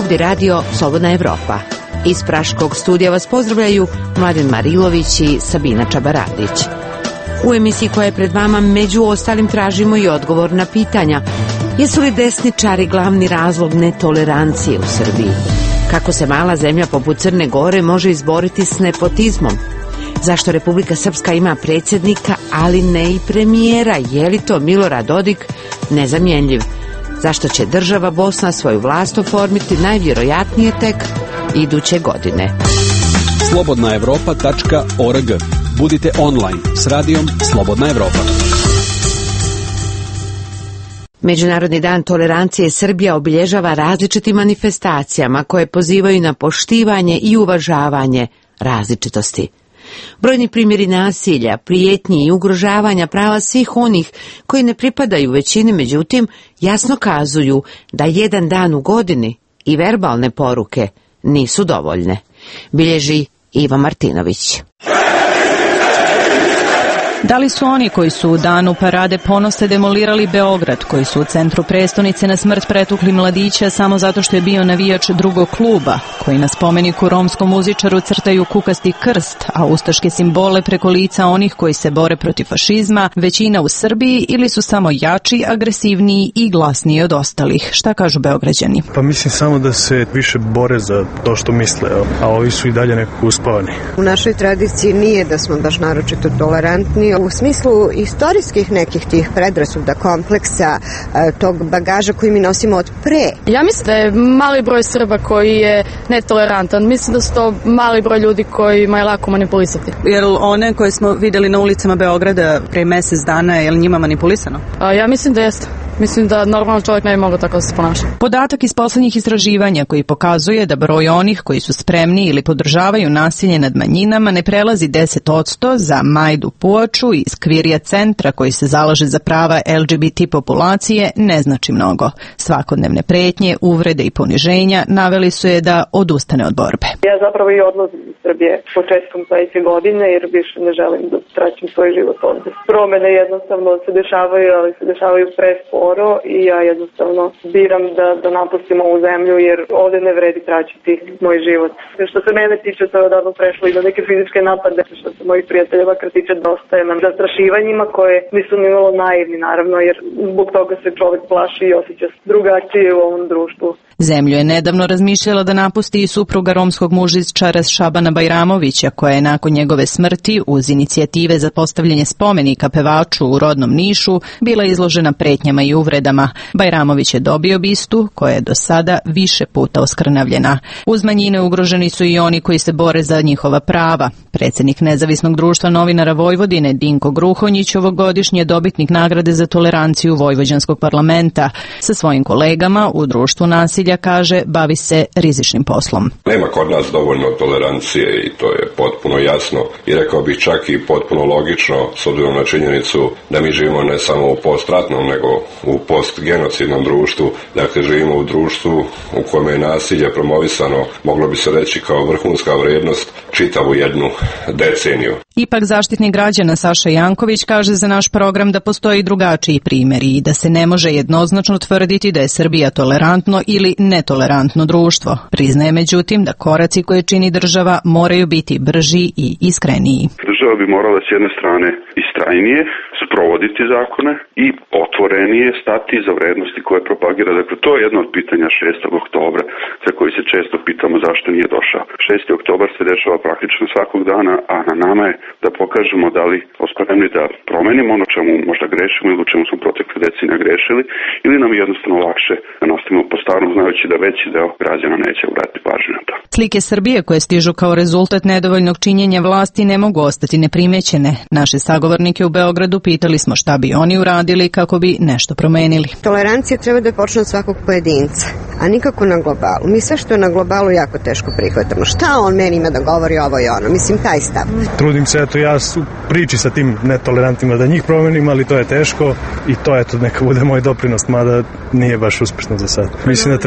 ovdje radio Slobodna Evropa. Iz Praškog studija vas pozdravljaju Mladen Marilović i Sabina Čabaradić. U emisiji koja je pred vama među ostalim tražimo i odgovor na pitanja: jesu li desničari glavni razlog netolerancije u Srbiji? Kako se mala zemlja poput Crne Gore može izboriti s nepotizmom? Zašto Republika Srpska ima predsjednika, ali ne i premijera? Je li to Milorad Dodik nezamjenjiv? Zašto će država Bosna svoju vlast oformiti najvjerojatnije tek iduće godine? slobodnaevropa.org. Budite online s radijom Slobodna Evropa. Međunarodni dan tolerancije Srbija obilježava različitim manifestacijama koje pozivaju na poštivanje i uvažavanje različitosti. Brojni primjeri nasilja, prijetnji i ugrožavanja prava svih onih koji ne pripadaju većini, međutim, jasno kazuju da jedan dan u godini i verbalne poruke nisu dovoljne, bilježi Ivo Martinović. Da li su oni koji su u danu parade ponosa demolirali Beograd, koji su u centru prestonice na smrt pretukli mladića samo zato što je bio navijač drugog kluba, koji na spomeniku romskom muzičaru crtaju kukasti krst, a ustaške simbole preko lica onih koji se bore protiv fašizma, većina u Srbiji, ili su samo jači, agresivniji i glasniji od ostalih? Šta kažu Beograđani? Pa mislim samo da se više bore za to što misle, a ovi su i dalje nekako uspavani. U našoj tradiciji nije da smo baš naročito tolerantni. U smislu istorijskih nekih tih predrasuda, kompleksa, tog bagaža koji mi nosimo od pre. Ja mislim da je mali broj Srba koji je netolerantan. Mislim da su to mali broj ljudi kojima je lako manipulisati. Jel one koje smo vidjeli na ulicama Beograda pre mjesec dana, je li njima manipulisano? Ja mislim da jeste. Mislim da normalno čovjek ne bi mogao tako da se ponaša. Podatak iz posljednjih istraživanja koji pokazuje da broj onih koji su spremni ili podržavaju nasilje nad manjinama ne prelazi 10% za Majdu Puaču iz Kvirija centra koji se zalaže za prava LGBT populacije ne znači mnogo. Svakodnevne pretnje, uvrede i poniženja naveli su je da odustane od borbe. Ja zapravo i odlazim iz Srbije početkom sledeće godine jer više ne želim da traćim svoj život ovde. Promene jednostavno se dešavaju, ali se dešavaju presporo i ja jednostavno biram da napustim ovu zemlju jer ovde ne vredi traćiti moj život. Što se mene tiče, to je odavno prešlo i do neke fizičke napade, što se mojih prijatelja makar tiče dosta je na zastrašivanjima koje nisu ni malo naivni naravno jer zbog toga se čovjek plaši i osjeća drugačije u ovom društvu. Zemlju je nedavno razmišljala da napusti i supruga romskog mužičara Šabana Bajramovića, koja je nakon njegove smrti uz inicijative za postavljanje spomenika pevaču u rodnom Nišu bila izložena pretnjama i uvredama. Bajramović je dobio bistu koja je do sada više puta oskrnavljena. Uz manjine ugroženi su i oni koji se bore za njihova prava. Predsjednik Nezavisnog društva novinara Vojvodine Dinko Gruhonjić ovogodišnji je dobitnik nagrade za toleranciju Vojvođanskog parlamenta. Sa svojim kolegama u društvu nasilja, kaže, bavi se rizičnim poslom. Nema kod nas dovoljno tolerancije i to je potpuno jasno i rekao bih čak i potpuno logično s obzirom na činjenicu da mi živimo ne samo u postratnom nego u postgenocidnom društvu. Dakle, živimo u društvu u kojem je nasilje promovisano, moglo bi se reći kao vrhunska vrijednost čitavu jednu deceniju. Ipak zaštitnik građana Saša Janković kaže za naš program da postoji drugačiji primjeri i da se ne može jednoznačno tvrditi da je Srbija tolerantno ili netolerantno društvo. Priznaje međutim da koraci koje čini država moraju biti brži i iskreniji. Država bi morala s jedne strane istrajnije sprovoditi zakone i otvorenije stati za vrednosti koje propagira. Dakle, to je jedno od pitanja 6. oktobra za koji se često pitamo zašto nije došao. 6. oktobar se dešava praktično svakog dana, a na nama je da pokažemo da li smo spremni da promenimo ono čemu možda grešimo ili u čemu smo protekle decenije grešili ili nam je jednostavno lakše da nastavimo po starom znajući da veći deo građana neće obratiti pažnju na to. Slike Srbije koje stižu kao rezultat nedovoljnog činjenja vlasti ne mogu ostati neprimećene. Naše sagovornike u Beogradu pitali smo šta bi oni uradili kako bi nešto promenili. Tolerancija treba da počne od svakog pojedinca, a nikako na globalu. Mi sve što je na globalu jako teško prihvatamo. Šta on meni ima da govori ovo i ono? Mislim, taj stav. Trudim se, eto, ja su priči sa tim netolerantima da njih promenim, ali to je teško i to, eto, neka bude moj doprinos, mada nije baš uspešno za sad. Mislim da treba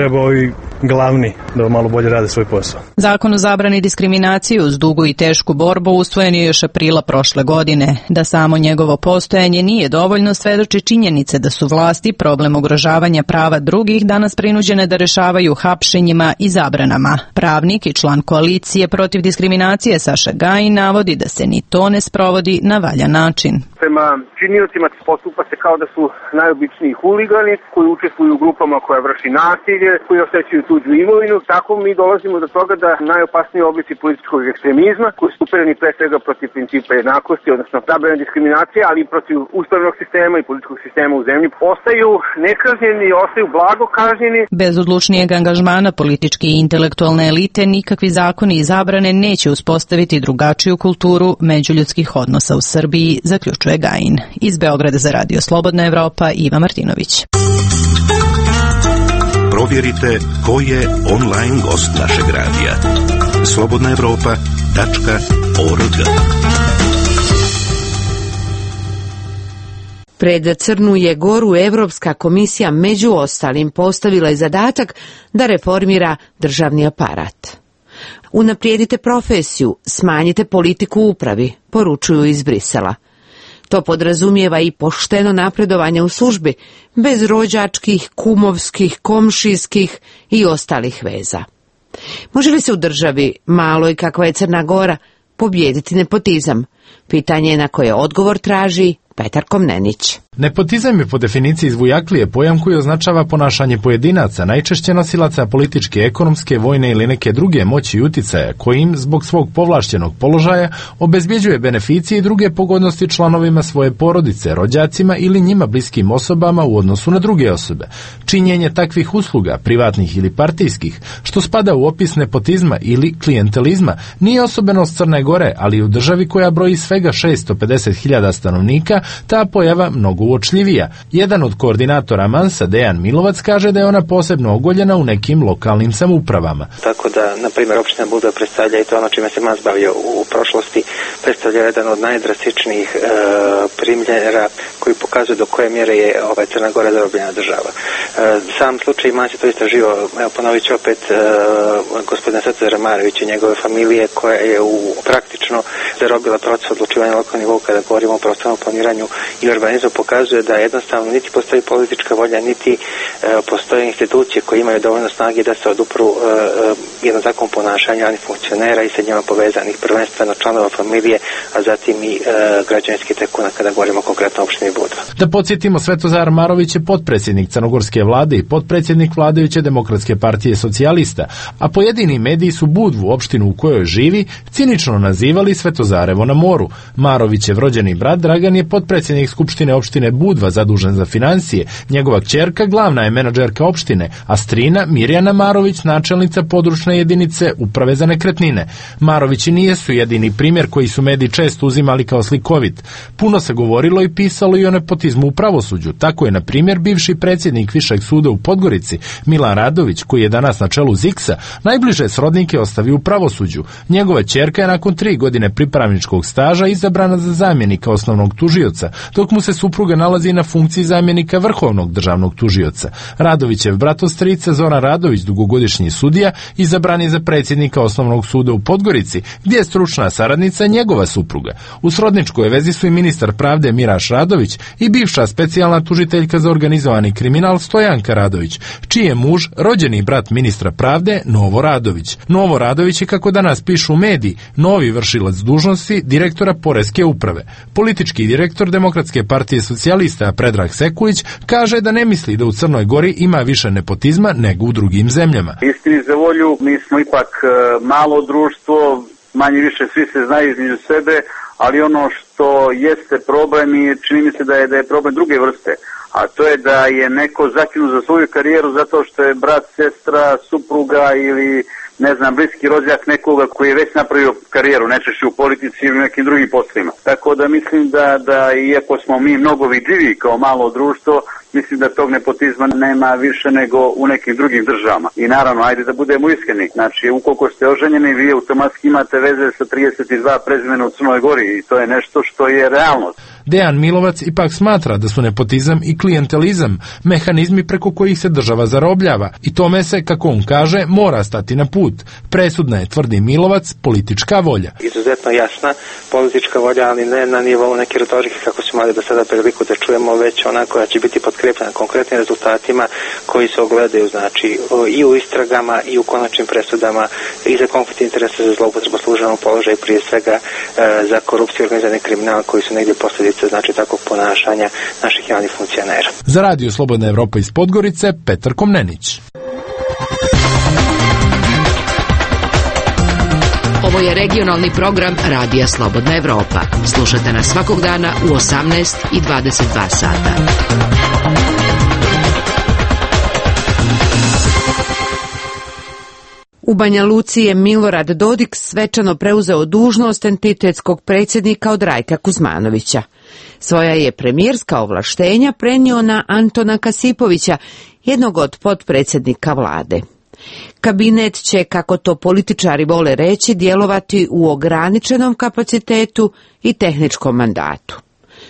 treba ovi glavni da malo bolje rade svoj posao. Zakon o zabrani diskriminacije uz dugu i tešku borbu usvojen je još aprila prošle godine. Da samo njegovo postojanje nije dovoljno svedoči činjenice da su vlasti problem ugrožavanja prava drugih danas prinuđene da rešavaju hapšenjima i zabranama. Pravnik i član koalicije protiv diskriminacije Saša Gajin navodi da se ni to ne sprovodi na valjan način. Prema činiocima postupa se kao da su najobičniji huligani koji učestvuju u grupama koja vrši nasilje, koji oštećuju tuđu imovinu. Tako mi dolazimo do toga da najopasniji oblici političkog ekstremizma, koji su upereni pre svega protiv principa jednakosti, odnosno zabrane diskriminacije, ali i protiv ustavnog sistema i političkog sistema u zemlji, ostaju nekažnjeni, ostaju blago kažnjeni. Bez odlučnijeg angažmana političke i intelektualne elite nikakvi zakoni i zabrane neće uspostaviti drugačiju kulturu međuljudskih odnosa u Srbiji, zaključuje Gajin. Iz Beograda za Radio Slobodna Evropa, Iva Martinović. Provjerite ko je online gost našeg radija. slobodnaevropa.org. Pred Crnu je Goru Evropska komisija među ostalim postavila je zadatak da reformira državni aparat. Unaprijedite profesiju, smanjite politiku u upravi, poručuju iz Brisela. To podrazumijeva i pošteno napredovanje u službi, bez rođačkih, kumovskih, komšijskih i ostalih veza. Može li se u državi, maloj kakva je Crna Gora, pobijediti nepotizam? Pitanje na koje odgovor traži Petar Komnenić. Nepotizam je po definiciji izvujaklije pojam koji označava ponašanje pojedinaca, najčešće nosilaca političke, ekonomske, vojne ili neke druge moći i uticaja, kojim, zbog svog povlašćenog položaja, obezbjeđuje beneficije i druge pogodnosti članovima svoje porodice, rođacima ili njima bliskim osobama u odnosu na druge osobe. Činjenje takvih usluga, privatnih ili partijskih, što spada u opis nepotizma ili klijentelizma, nije osobenost Crne Gore, ali u državi koja broji svega 650.000 stanovnika, ta pojava mnogo uočljivija. Jedan od koordinatora Mansa, Dejan Milovac, kaže da je ona posebno ogoljena u nekim lokalnim samoupravama. Tako da, na primjer, opština Budva predstavlja i to ono čime se Mans bavio u prošlosti, predstavlja jedan od najdrastičnijih primjera koji pokazuje do koje mjere je Crna Gora zarobljena država. Sam slučaj Mans je to istraživao, ponovit ću opet, gospodina Svetozara Marovića i njegove familije, koja je praktično zarobila proces odlučivanja na lokalnom nivou kada govorimo o prostornom planiranju i urbanizmu, pokazuje da jednostavno niti postoji politička volja, niti postoje institucije koje imaju dovoljno snage da se odupru jednom takvom ponašanju ani funkcionera i sa njima povezanih, prvenstveno članova familije, a zatim i građanskih tekuna kada govorimo konkretno o opštini Budva. Da podsjetimo, Svetozar Marović je potpredsjednik crnogorske vlade i potpredsjednik vladajuće Demokratske partije socijalista, a pojedini mediji su Budvu, opštinu u kojoj živi, cinično nazivali Svetozarevo na moru. Marovićev rođeni brat Dragan je potpredsjednik Skupštine opštine Budva zadužen za financije, njegova kćerka glavna je menadžerka opštine, a strina Mirjana Marović načelnica područne jedinice uprave za nekretnine. Marovići nijesu jedini primjer koji su mediji često uzimali kao slikovit. Puno se govorilo i pisalo i o nepotizmu u pravosuđu. Tako je, na primjer, bivši predsjednik Višeg suda u Podgorici, Milan Radović, koji je danas na čelu ZIKS-a, najbliže srodnike ostavio u pravosuđu. Njegova kćerka je nakon 3 godine pripravničkog staža izabrana za zamjenika osnovnog tužioca, dok mu se supruga nalazi na funkciji zamjenika vrhovnog državnog tužioca. Radovićev bratostrica Zoran Radović, dugogodišnji sudija, izabran je za predsjednika osnovnog suda u Podgorici, gdje je stručna saradnica njegova supruga. U srodničkoj vezi su i ministar pravde Miraš Radović i bivša specijalna tužiteljka za organizovani kriminal Stojanka Radović, čiji je muž rođeni brat ministra pravde Novo Radović. Novo Radović je, kako danas pišu mediji, novi vršilac dužnosti direktora Poreske uprave. Politički direktor Demokratske partije socijalista Predrag Sekulić kaže da ne misli da u Crnoj Gori ima više nepotizma nego u drugim zemljama. Istini za volju, mi smo ipak malo društvo, manje više svi se znaju između sebe, ali ono što jeste problem i čini mi se da je problem druge vrste, a to je da je neko zakinut za svoju karijeru zato što je brat, sestra, supruga ili ne znam, bliski rođak nekoga koji je već napravio karijeru, najčešće u politici ili nekim drugim poslovima. Tako da mislim da iako smo mi mnogo vidljiviji kao malo društvo, mislim da tog nepotizma nema više nego u nekim drugim državama. I naravno, ajde da budemo iskreni. Znači, ukoliko ste oženjeni, vi automatski imate veze sa 32 prezimena u Crnoj Gori i to je nešto što je realnost. Dejan Milovac ipak smatra da su nepotizam i klijentelizam mehanizmi preko kojih se država zarobljava i tome se, kako on kaže, mora stati na put. Presudna je, tvrdi Milovac, politička volja. Izuzetno jasna politička volja, ali ne na nivou neke retorike kako smo imali do sada priliku da čujemo, već ona koja će biti potkrepljena konkretnim rezultatima koji se ogledaju, znači, i u istragama i u konačnim presudama i za konflikt interesa, za zloupotrebu službenog položaja i prije svega za korupciju i organizirani kriminal koji su negdje posljedice, znači, takvog ponašanja naših javnih funkcionera. Za Radio Slobodna Evropa iz Podgorice, Petar Komnenić. Ovo je regionalni program Radija Slobodna Evropa. Slušajte nas svakog dana u 18 i 22 sata. U Banja Luci je Milorad Dodik svečano preuzeo dužnost entitetskog predsjednika od Rajka Kuzmanovića. Svoja je premijerska ovlaštenja prenio na Antona Kasipovića, jednog od potpredsjednika vlade. Kabinet će, kako to političari vole reći, djelovati u ograničenom kapacitetu i tehničkom mandatu.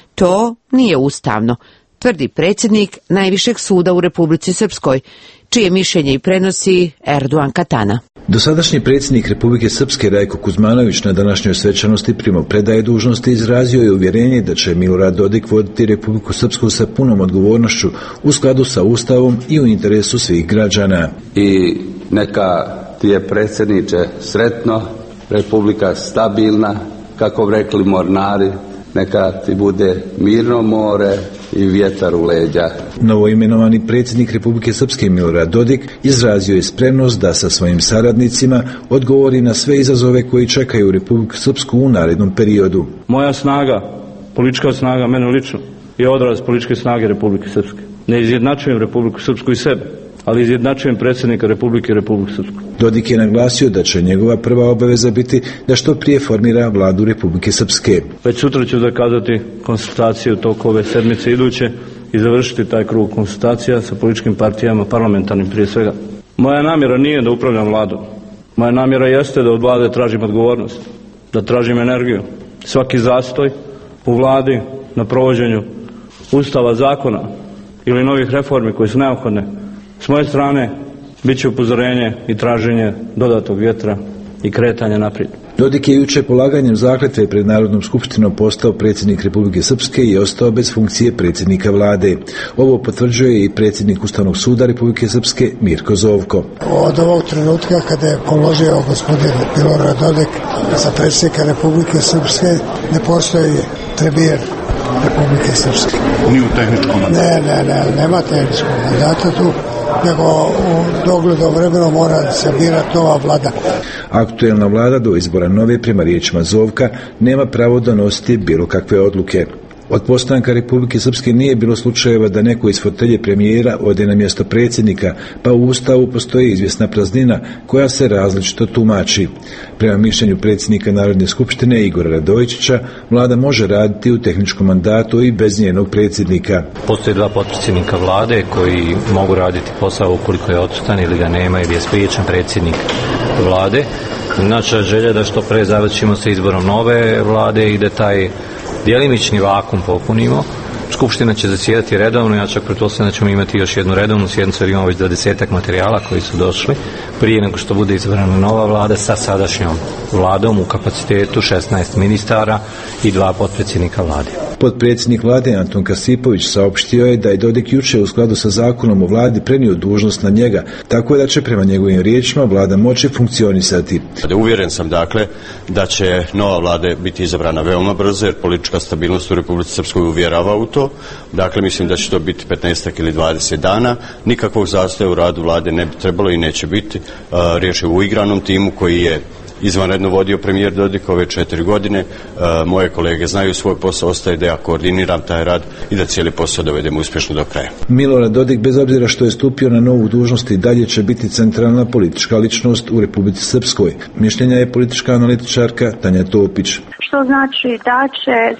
To nije ustavno, tvrdi predsjednik najvišeg suda u Republici Srpskoj, čije mišljenje i prenosi Erdogan Katana. Dosadašnji predsjednik Republike Srpske Rajko Kuzmanović na današnjoj svečanosti primopredaje dužnosti izrazio je uvjerenje da će Milorad Dodik voditi Republiku Srpsku sa punom odgovornošću u skladu sa Ustavom i u interesu svih građana. I neka ti je, predsjedniče, sretno, Republika stabilna, kako bi rekli mornari, neka ti bude mirno more i vjetar u leđa. Novoimenovani predsjednik Republike Srpske Milorad Dodik izrazio je spremnost da sa svojim saradnicima odgovori na sve izazove koji čekaju Republiku Srpsku u narednom periodu. Moja snaga, politička snaga, mene lično, je odraz političke snage Republike Srpske. Ne izjednačujem Republiku Srpsku i sebe, ali izjednačujem predsjednika Republike i Republiku Srpsku. Dodik je naglasio da će njegova prva obaveza biti da što prije formira vladu Republike Srpske. Već sutra ću zakazati konsultacije u toku ove sedmice iduće i završiti taj krug konsultacija sa političkim partijama, parlamentarnim prije svega. Moja namjera nije da upravljam vladom. Moja namjera jeste da od vlade tražim odgovornost, da tražim energiju. Svaki zastoj u vladi na provođenju ustava, zakona ili novih reformi koje su neophodne, s moje strane bit će upozorenje i traženje dodatnog vjetra i kretanja naprijed. Dodik je jučer polaganjem zakletve pred Narodnom skupštinom postao predsjednik Republike Srpske i ostao bez funkcije predsjednika vlade. Ovo potvrđuje i predsjednik Ustavnog suda Republike Srpske Mirko Zovko. Od ovog trenutka kada je položio gospodin Milorad Dodik za predsjednika Republike Srpske, ne postoji premijer Republike Srpske. Ni u tehničkom mandatu? Nema tehničkog mandata tu, nego u doglednom vremenu mora se birati nova vlada. Aktuelna vlada do izbora nove, prema riječima Zovka, nema pravo donositi bilo kakve odluke. Od postanka Republike Srpske nije bilo slučajeva da neko iz fotelje premijera ode na mjesto predsjednika, pa u Ustavu postoji izvjesna praznina koja se različito tumači. Prema mišljenju predsjednika Narodne skupštine Igora Radojičića, vlada može raditi u tehničkom mandatu i bez njenog predsjednika. Postoje dva potpredsjednika vlade koji mogu raditi posao ukoliko je odsutan ili ga nema ili je spriječen predsjednik vlade. Naša želja da što pre završimo sa izborom nove vlade i da taj djelimični vakum popunimo. Skupština će zasjedati redovno, ja čak pretpostavljam da ćemo imati još jednu redovnu sjednicu jer imamo već 20-ak materijala koji su došli prije nego što bude izabrana nova vlada sa sadašnjom vladom u kapacitetu 16 ministara i 2 potpredsjednika vlade. Potpredsjednik vlade Anton Kasipović saopštio je da je Dodik jučer u skladu sa zakonom o vladi prenio dužnost na njega, tako da će prema njegovim riječima vlada moći funkcionisati. Uvjeren sam dakle da će nova vlada biti izabrana veoma brzo jer politička stabilnost u Republici Srpskoj uvjerava u to. Dakle, mislim da će to biti 15 ili 20 dana. Nikakvog zastoja u radu vlade ne bi trebalo i neće biti. Riječ je u uigranom timu koji je izvanredno vodio premijer Dodik ove 4 godine. Moje kolege znaju svoj posao, ostaje da ja koordiniram taj rad i da cijeli posao dovedemo uspješno do kraja. Milorad Dodik, bez obzira što je stupio na novu dužnost, i dalje će biti centralna politička ličnost u Republici Srpskoj. Mišljenja je politička analitičarka Tanja Topić. Što znači da će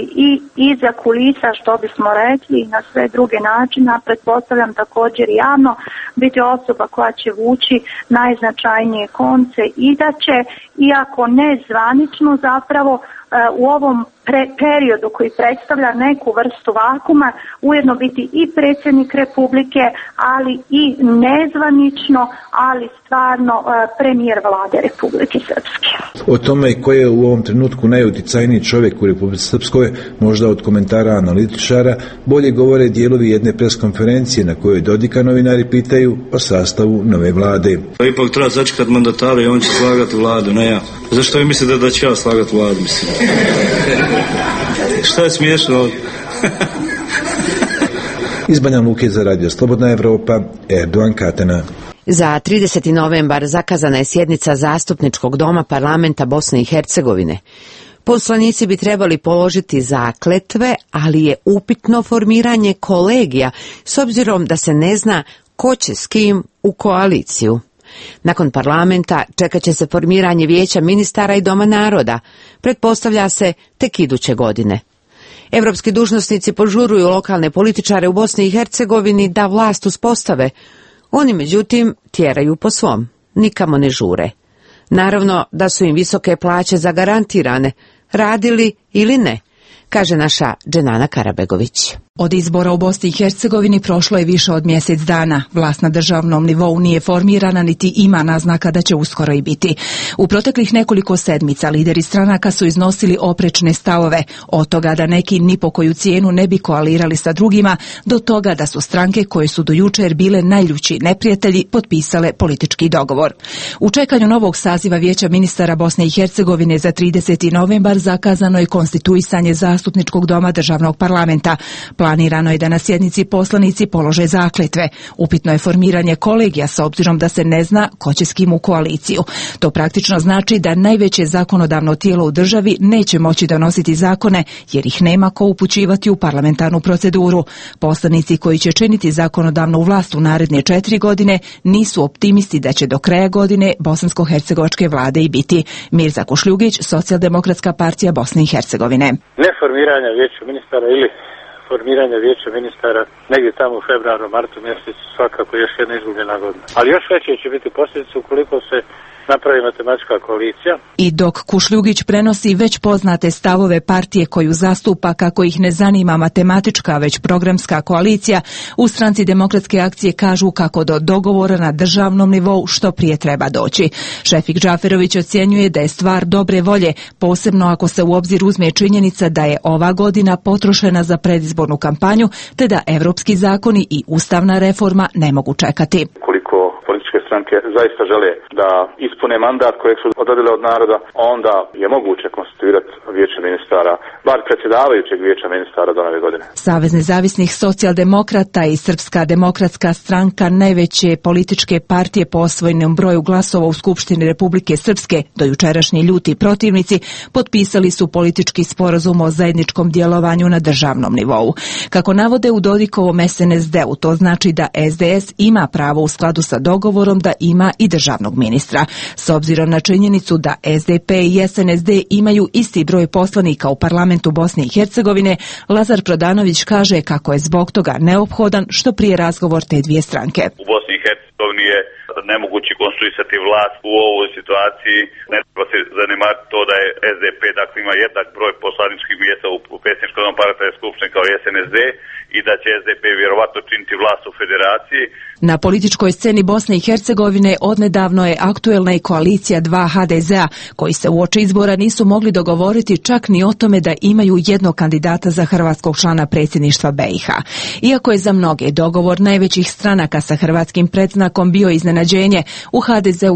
i iza kulisa, što bismo rekli, i na sve druge načine, pretpostavljam također javno, biti osoba koja će vući najznačajnije konce i da će, iako ne zvanično zapravo, u ovom periodu koji predstavlja neku vrstu vakuma ujedno biti i predsjednik Republike, ali i nezvanično, ali stvarno premijer vlade Republike Srpske. O tome ko je u ovom trenutku najuticajniji čovjek u Republici Srpskoj, možda od komentara analitičara, bolje govore dijelovi jedne preskonferencije na kojoj Dodika novinari pitaju o sastavu nove vlade. Ipak treba začekati mandatara i on će slagati vladu, ne ja. Zašto vi mislite da ću ja slagati vladu, mislim? Šta je smiješno ovdje? Iz Banja Luke za Radio Slobodna Evropa, Erdogan Katena. Za 30. novembar zakazana je sjednica Zastupničkog doma parlamenta Bosne i Hercegovine. Poslanici bi trebali položiti zakletve, ali je upitno formiranje kolegija s obzirom da se ne zna ko će s kim u koaliciju. Nakon parlamenta čekat će se formiranje vijeća ministara i Doma naroda, pretpostavlja se tek iduće godine. Evropski dužnosnici požuruju lokalne političare u Bosni i Hercegovini da vlast uspostave. Oni međutim tjeraju po svom, nikamo ne žure. Naravno da su im visoke plaće zagarantirane, radili ili ne, kaže naša Dženana Karabegović. Od izbora u Bosni i Hercegovini prošlo je više od mjesec dana. Vlast na državnom nivou nije formirana niti ima naznaka da će uskoro i biti. U proteklih nekoliko sedmica lideri stranaka su iznosili oprečne stavove, od toga da neki ni po koju cijenu ne bi koalirali sa drugima, do toga da su stranke koje su do jučer bile najljući neprijatelji potpisale politički dogovor. U čekanju novog saziva Vijeća ministara Bosne i Hercegovine za 30. novembar zakazano je konstituisanje Zastupničkog doma državnog parlamenta. Planirano je da na sjednici poslanici polože zakletve. Upitno je formiranje kolegija s obzirom da se ne zna ko će s kim u koaliciju. To praktično znači da najveće zakonodavno tijelo u državi neće moći donositi zakone jer ih nema ko upućivati u parlamentarnu proceduru. Poslanici koji će činiti zakonodavnu vlast u naredne 4 godine nisu optimisti da će do kraja godine bosansko-hercegovačke vlade i biti. Mirza Kušljugić, Socijaldemokratska partija Bosne i Hercegovine. Ne formiranja vijeća ministara ili formiranje vijeća ministara negdje tamo u februaru, martu mjesecu svakako još jedna izgubljena godina. Ali još veće će biti posljedice ukoliko se napravi matematička koalicija. I dok Kušljugić prenosi već poznate stavove partije koju zastupa kako ih ne zanima matematička već programska koalicija, u Stranci demokratske akcije kažu kako do dogovora na državnom nivou što prije treba doći. Šefik Džaferović ocjenjuje da je stvar dobre volje, posebno ako se u obzir uzme činjenica da je ova godina potrošena za predizbornu kampanju, te da evropski zakoni i ustavna reforma ne mogu čekati. Stranke zaista žele da ispune mandat kojeg su odredile od naroda, onda je moguće konstituirati vijeće ministara, bar predsjedavajućeg vijeća ministara do nove godine. Savez nezavisnih socijaldemokrata i Srpska demokratska stranka, najveće političke partije po osvojenom broju glasova u Skupštini Republike Srpske, dojučerašnji ljuti protivnici, potpisali su politički sporazum o zajedničkom djelovanju na državnom nivou. Kako navode u Dodikovom SNSD-u, to znači da SDS ima pravo u skladu sa dogovorom da ima i državnog ministra. S obzirom na činjenicu da SDP i SNSD imaju isti broj poslanika u parlamentu Bosne i Hercegovine, Lazar Prodanović kaže kako je zbog toga neophodan što prije razgovor te dvije stranke. U Bosni i Hercegovini je nemoguće konstruisati vlast u ovoj situaciji. Ne treba se zanimati to da je SDP, dakle, ima jednak broj poslaničkih mjesta u predsjedničkom domu parlamentarne skupštine kao i SNSD i da će SDP vjerovatno činiti vlast u federaciji. Na političkoj sceni Bosne i Hercegovine odnedavno je aktuelna i koalicija 2 HDZ-a, koji se uoči izbora nisu mogli dogovoriti čak ni o tome da imaju jednog kandidata za hrvatskog člana predsjedništva BiH. Iako je za mnoge dogovor najvećih stranaka sa hrvatskim predznakom bio iznenađenje, u HDZ-u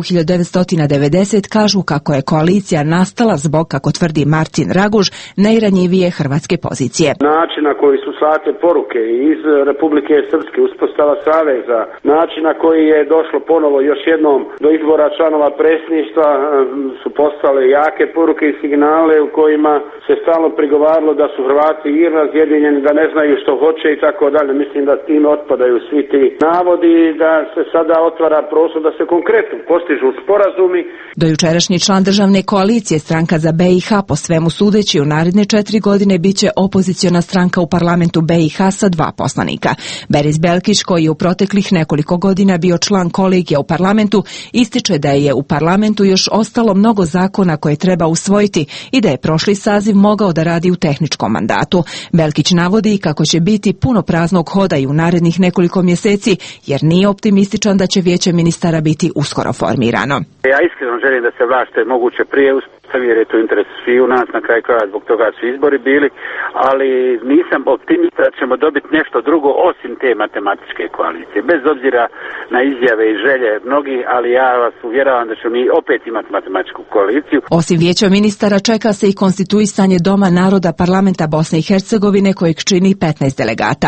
1990 kažu kako je koalicija nastala zbog, kako tvrdi Marcin Raguž, najranjivije hrvatske pozicije. Način na koji su slate poruke iz Republike Srpske, uspostava saveza, način na koji je došlo ponovo još jednom do izbora članova predsjedništva su postale jake poruke i signale u kojima se stalno prigovaralo da su Hrvati i razjedinjeni, da ne znaju što hoće i tako dalje. Mislim da time otpadaju svi ti navodi i da se sada otvara prostor da se konkretno postižu sporazumi. Dojučerašnji član državne koalicije Stranka za BiH po svemu sudeći u naredne 4 godine biće opoziciona stranka u parlamentu BiH stranaka sa 2 poslanika. Beris Belkić, koji je u proteklih nekoliko godina bio član kolegija u parlamentu, ističe da je u parlamentu još ostalo mnogo zakona koje treba usvojiti i da je prošli saziv mogao da radi u tehničkom mandatu. Belkić navodi kako će biti puno praznog hoda i u narednih nekoliko mjeseci, jer nije optimističan da će vijeće ministara biti uskoro formirano. Ja iskreno želim da se vlast što je moguće prije uspostavi, jer je to interes sviju nas, na kraju kraja zbog toga su izbori bili, ali nisam optimista da ćemo dobiti nešto drugo osim te matematičke koalicije, bez obzira na izjave i želje mnogih, ali ja vas uvjeravam da ćemo mi opet imati matematičku koaliciju. Osim vijeća ministara čeka se i konstituisanje Doma naroda parlamenta Bosne i Hercegovine, kojeg čini 15 delegata.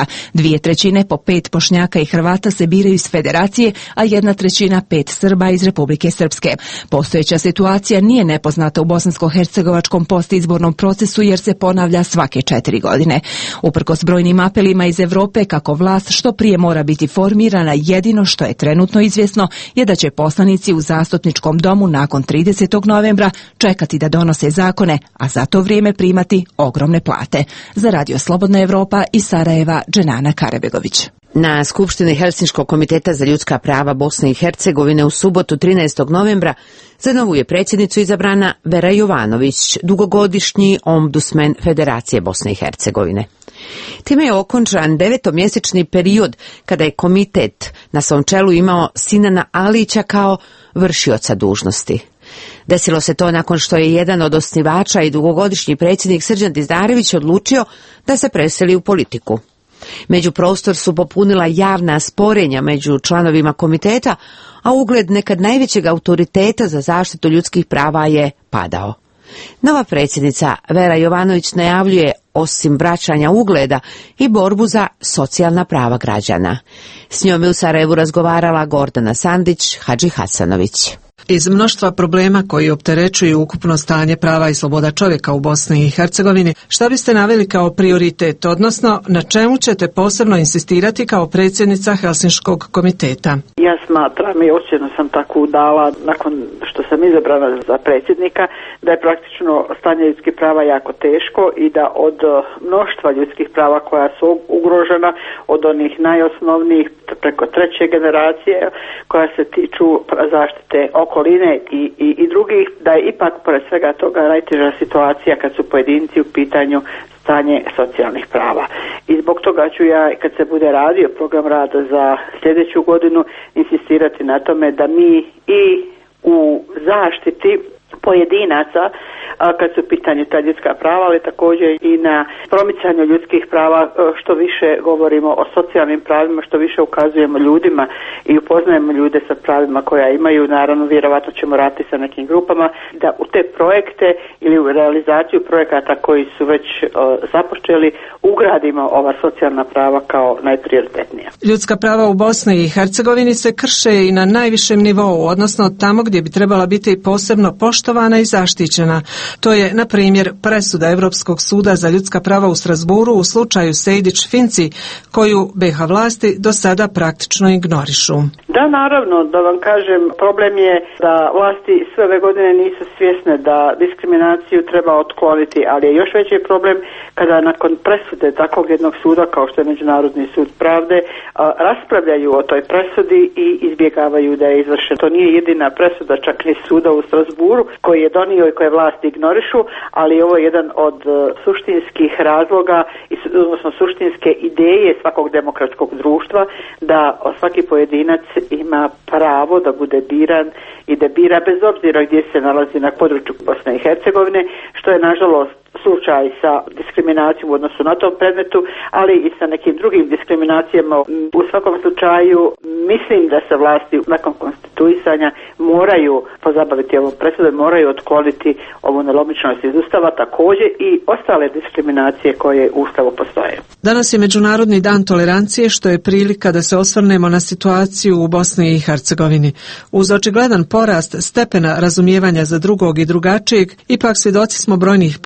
2/3 po 5 Bošnjaka i Hrvata se biraju iz Federacije, a 1/3 5 Srba iz Republike Srpske. Postojeća situacija nije nepoznata u bosansko-hercegovačkom postizbornom procesu, jer se ponavlja svake 4 godine. Uprkos brojnim apelima iz Europe kako vlast što prije mora biti formirana, jedino što je trenutno izvjesno je da će poslanici u zastupničkom domu nakon 30. novembra čekati da donose zakone, a za to vrijeme primati ogromne plate. Za Radio Slobodna Evropa iz Sarajeva, Dženana Karebegović. Na Skupštini Helsinškog komiteta za ljudska prava Bosne i Hercegovine u subotu 13. novembra za novu je predsjednicu izabrana Vera Jovanović, dugogodišnji ombudsman Federacije Bosne i Hercegovine. Time je okončan 9-mjesečni period kada je komitet na svom čelu imao Sinana Alića kao vršioca dužnosti. Desilo se to nakon što je jedan od osnivača i dugogodišnji predsjednik Srđan Dizdarević odlučio da se preseli u politiku. Međuprostor su popunila javna sporenja među članovima komiteta, a ugled nekad najvećeg autoriteta za zaštitu ljudskih prava je padao. Nova predsjednica Vera Jovanović najavljuje, osim vraćanja ugleda, i borbu za socijalna prava građana. S njom je u Sarajevu razgovarala Gordana Sandić Hadžihasanović. Iz mnoštva problema koji opterećuju ukupno stanje prava i sloboda čovjeka u Bosni i Hercegovini, šta biste naveli kao prioritet, odnosno na čemu ćete posebno insistirati kao predsjednica Helsinškog komiteta? Ja smatram i ocjenu sam tako dala nakon što sam izabrana za predsjednika, da je praktično stanje ljudskih prava jako teško i da od mnoštva ljudskih prava koja su ugrožena, od onih najosnovnijih preko 3. generacije koja se tiču zaštite okoline i drugih, da je ipak pored svega toga najteža situacija kad su pojedinci u pitanju stanje socijalnih prava. I zbog toga ću ja, kad se bude radio program rada za sljedeću godinu, insistirati na tome da mi i u zaštiti pojedinaca, kad su u pitanju ta ljudska prava, ali također i na promicanju ljudskih prava, što više govorimo o socijalnim pravima, što više ukazujemo ljudima i upoznajemo ljude sa pravima koja imaju. Naravno, vjerovatno ćemo raditi sa nekim grupama da u te projekte ili u realizaciju projekata koji su već započeli ugradimo ova socijalna prava kao najprioritetnija. Ljudska prava u Bosni i Hercegovini se krše i na najvišem nivou, odnosno tamo gdje bi trebala biti posebno poštovana i zaštićena. To je, na primjer, presuda Europskog suda za ljudska prava u Strasburu u slučaju Sejdić-Finci, koju BiH vlasti do sada praktično ignorišu. Da, naravno, da vam kažem, problem je da vlasti sve ove godine nisu svjesne da diskriminaciju treba otkloniti, ali je još veći problem kada nakon presude takvog jednog suda kao što je Međunarodni sud pravde raspravljaju o toj presudi i izbjegavaju da je izvršena. To nije jedina presuda čak ni suda u Strasburu koji je donio i koje vlasti ignorišu, ali ovo je jedan od suštinskih razloga, odnosno suštinske ideje svakog demokratskog društva, da svaki pojedinac ima pravo da bude biran i da bira bez obzira gdje se nalazi na području Bosne i Hercegovine, što je nažalost slučaj sa diskriminacijom u odnosu na tom predmetu, ali i sa nekim drugim diskriminacijama. U svakom slučaju mislim da se vlasti nakon konstituisanja moraju pozabaviti ovom presudom, moraju otkloniti ovu nelogičnost iz Ustava, također i ostale diskriminacije koje u Ustavu postoje. Danas je Međunarodni dan tolerancije, što je prilika da se osvrnemo na situaciju u Bosni i Hercegovini. Uz očigledan porast stepena razumijevanja za drugog i drugačijeg, ipak svjedoci smo brojnih primjera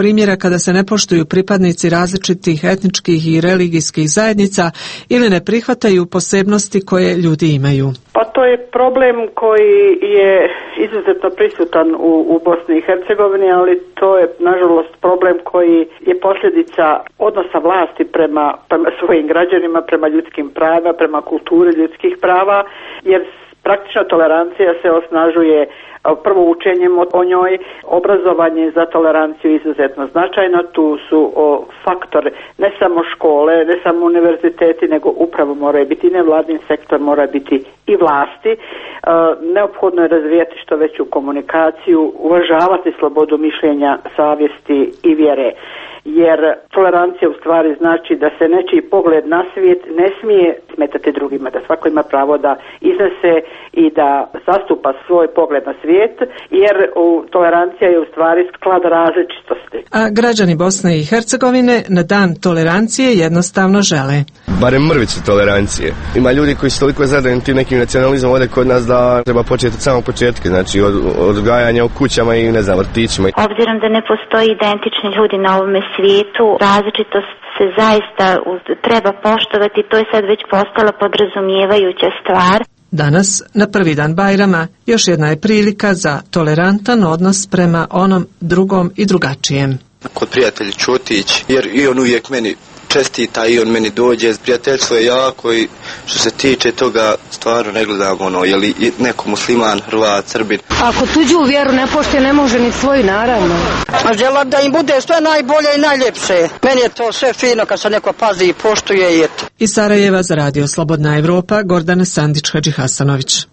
kada se ne poštuju pripadnici različitih etničkih i religijskih zajednica ili ne prihvataju posebnosti koje ljudi imaju. Pa to je problem koji je izuzetno prisutan u Bosni i Hercegovini, ali to je nažalost problem koji je posljedica odnosa vlasti prema svojim građanima, prema ljudskim pravima, prema kulturi ljudskih prava, jer praktična tolerancija se osnažuje prvo učenjem o njoj, obrazovanje za toleranciju izuzetno značajno, tu su faktor ne samo škole, ne samo univerziteti, nego upravo moraju biti nevladin sektor, mora biti i vlasti. Neophodno je razvijati što veću komunikaciju, uvažavati slobodu mišljenja, savjesti i vjere. Jer tolerancija u stvari znači da se nečiji pogled na svijet ne smije smetati drugima, da svako ima pravo da iznese i da zastupa svoj pogled na svijet, jer tolerancija je u stvari sklad različitosti. A građani Bosne i Hercegovine na dan tolerancije jednostavno žele barem mrvicu tolerancije. Ima ljudi koji su toliko zadani tim nekim nacionalizmom ovdje kod nas da treba početi od samog početka, znači od odgajanja u kućama i ne znam, vrtićima. Obzirom da ne postoji identični ljudi na ovome svijetu, različitost se zaista treba poštovati, to je sad već postala podrazumijevajuća stvar. Danas, na prvi dan Bajrama, još jedna je prilika za tolerantan odnos prema onom drugom i drugačijem. Kod prijatelja Čutić, jer i on uvijek meni čestita i on meni dođe, prijateljstvo je jako i što se tiče toga stvarno ne gledam je li neko musliman, Hrvat, Srbin. Ako tuđu vjeru ne poštuje, ne može ni svoju, naravno. A želim da im bude sve najbolje i najljepše. Meni je to sve fino kad se neko pazi i poštuje i eto. Iz Sarajeva za Radio Slobodna Evropa, Gordana Sandić-Hadžihasanović.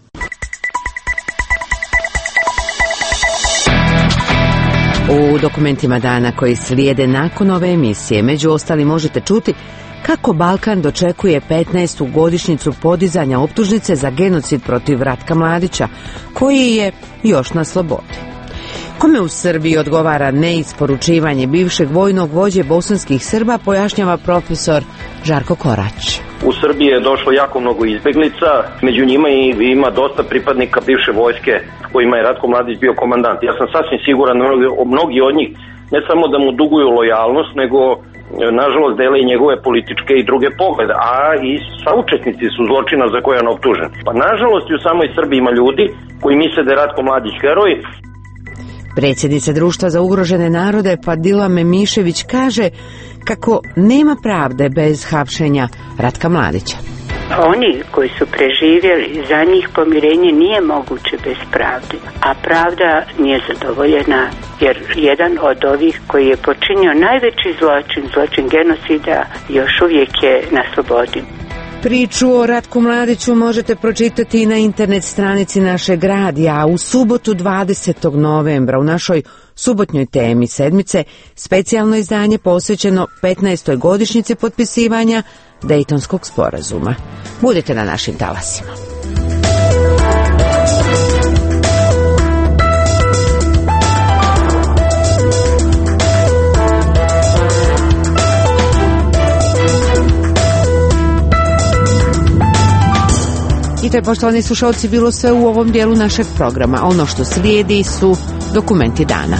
U dokumentima dana koji slijede nakon ove emisije, među ostalim možete čuti kako Balkan dočekuje 15. godišnjicu podizanja optužnice za genocid protiv Ratka Mladića, koji je još na slobodi. Kome u Srbiji odgovara neisporučivanje bivšeg vojnog vođe bosanskih Srba, pojašnjava profesor Žarko Korać. U Srbiji je došlo jako mnogo izbeglica, među njima ima dosta pripadnika bivše vojske kojima je Ratko Mladić bio komandant. Ja sam sasvim siguran, mnogi od njih ne samo da mu duguju lojalnost, nego nažalost dele i njegove političke i druge poglede, a i saučesnici su zločina za koje je on optužen. Pa nažalost i u samoj Srbiji ima ljudi koji misle da je Ratko Mladić heroj. Predsjednica Društva za ugrožene narode Fadila Memišević kaže kako nema pravde bez hapšenja Ratka Mladića. Oni koji su preživjeli, za njih pomirenje nije moguće bez pravde, a pravda nije zadovoljena jer jedan od ovih koji je počinio najveći zločin genocida, još uvijek je na slobodi. Priču o Ratku Mladiću možete pročitati i na internet stranici našeg radija, a u subotu 20. novembra u našoj subotnjoj temi sedmice specijalno izdanje posvećeno 15. godišnjici potpisivanja Dejtonskog sporazuma. Budite na našim talasima. I to je, poštovani slušalci, bilo sve u ovom dijelu našeg programa. Ono što slijedi su dokumenti dana.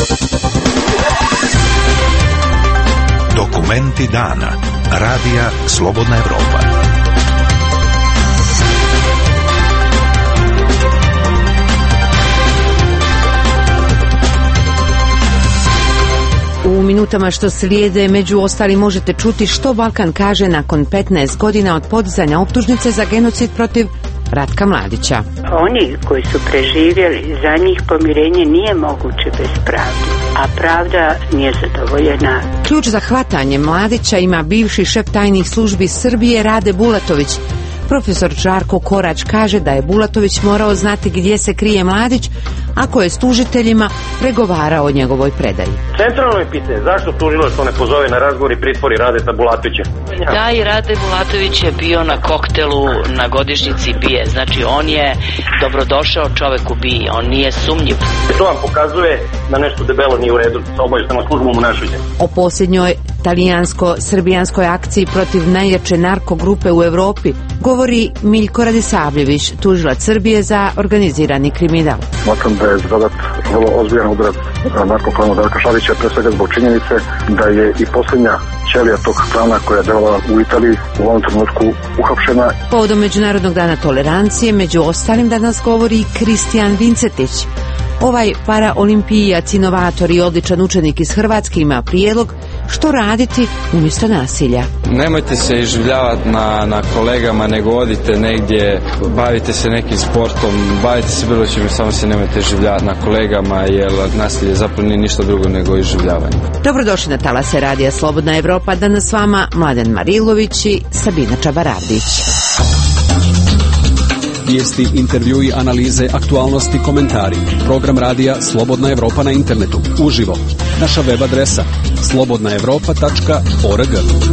Dokumenti dana. Radija Slobodna Evropa. U minutama što slijede, među ostalim, možete čuti što Balkan kaže nakon 15 godina od podizanja optužnice za genocid protiv Ratka Mladića. Oni koji su preživjeli, za njih pomirenje nije moguće bez pravde, a pravda nije zadovoljena. Ključ za hvatanje Mladića ima bivši šef tajnih službi Srbije Rade Bulatović. Profesor Žarko Korać kaže da je Bulatović morao znati gdje se krije Mladić, ako je s tužiteljima pregovarao o njegovoj predaji. Centralno je pitanje, zašto tužilaštvo ne pozove na razgovor i pritvori Radeta Bulatovića? Da, i Rade Bulatović je bio na koktelu na godišnjici BIA. Znači, on je dobrodošao čovek u BIA, on nije sumnjiv. To vam pokazuje da nešto debelo nije u redu sa obavještajnom službom u našoj zemlji. O posljednjoj talijansko-srbijanskoj akciji protiv najjače narkogrupe u Evropi govori Miljko Radisavljević, tužilac Srbije za organizirani kriminal. Smatram da je zadat vrlo ozbiljan udarac narkoklanu Darka Šarića, pre svega zbog činjenice da je i posljednja ćelija tog klana koja je delovala u Italiji u ovom trenutku uhapšena. Povodom Međunarodnog dana tolerancije, među ostalim danas govori i Kristijan Vincetić. Ovaj paraolimpijac, inovator i odličan učenik iz Hrvatske ima prijedlog što raditi umjesto nasilja. Nemojte se iživljavati na kolegama, nego odite negdje, bavite se nekim sportom, bavite se bilo čim, samo se nemojte iživljavati na kolegama, jer nasilje zapravo nije ništa drugo nego iživljavanje. Dobrodošli na talase Radija Slobodna Evropa, danas s vama Mladen Marilović i Sabina Čabaradić. Vijesti, intervjui, analize, aktualnosti, komentari. Program radija Slobodna Evropa na internetu. Uživo. Naša web adresa slobodnaevropa.org.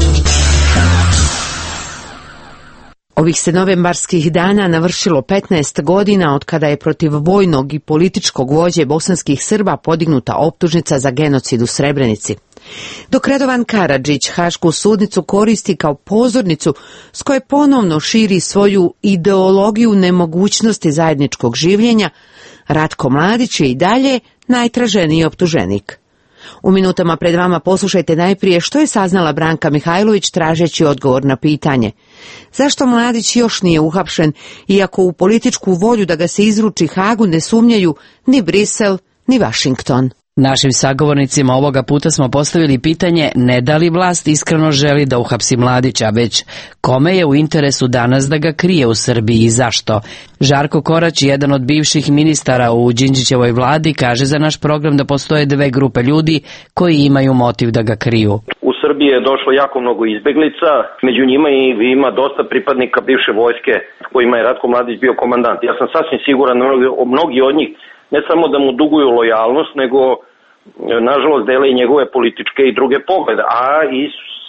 Ovih se novembarskih dana navršilo 15 godina od kada je protiv vojnog i političkog vođe bosanskih Srba podignuta optužnica za genocid u Srebrenici. Dok Radovan Karadžić Hašku sudnicu koristi kao pozornicu s koje ponovno širi svoju ideologiju nemogućnosti zajedničkog življenja, Ratko Mladić je i dalje najtraženiji optuženik. U minutama pred vama poslušajte najprije što je saznala Branka Mihajlović tražeći odgovor na pitanje. Zašto Mladić još nije uhapšen, iako u političku volju da ga se izruči Hagu ne sumnjaju ni Brisel, ni Vašington? Našim sagovornicima ovoga puta smo postavili pitanje ne da li vlast iskreno želi da uhapsi Mladića, već kome je u interesu danas da ga krije u Srbiji i zašto. Žarko Korać, jedan od bivših ministara u Đinđićevoj vladi, kaže za naš program da postoje dve grupe ljudi koji imaju motiv da ga kriju. U Srbiji je došlo jako mnogo izbeglica, među njima ima dosta pripadnika bivše vojske kojima je Ratko Mladić bio komandant. Ja sam sasvim siguran mnogi od njih ne samo da mu duguju lojalnost, nego nažalost dele i njegove političke i druge poglede, a i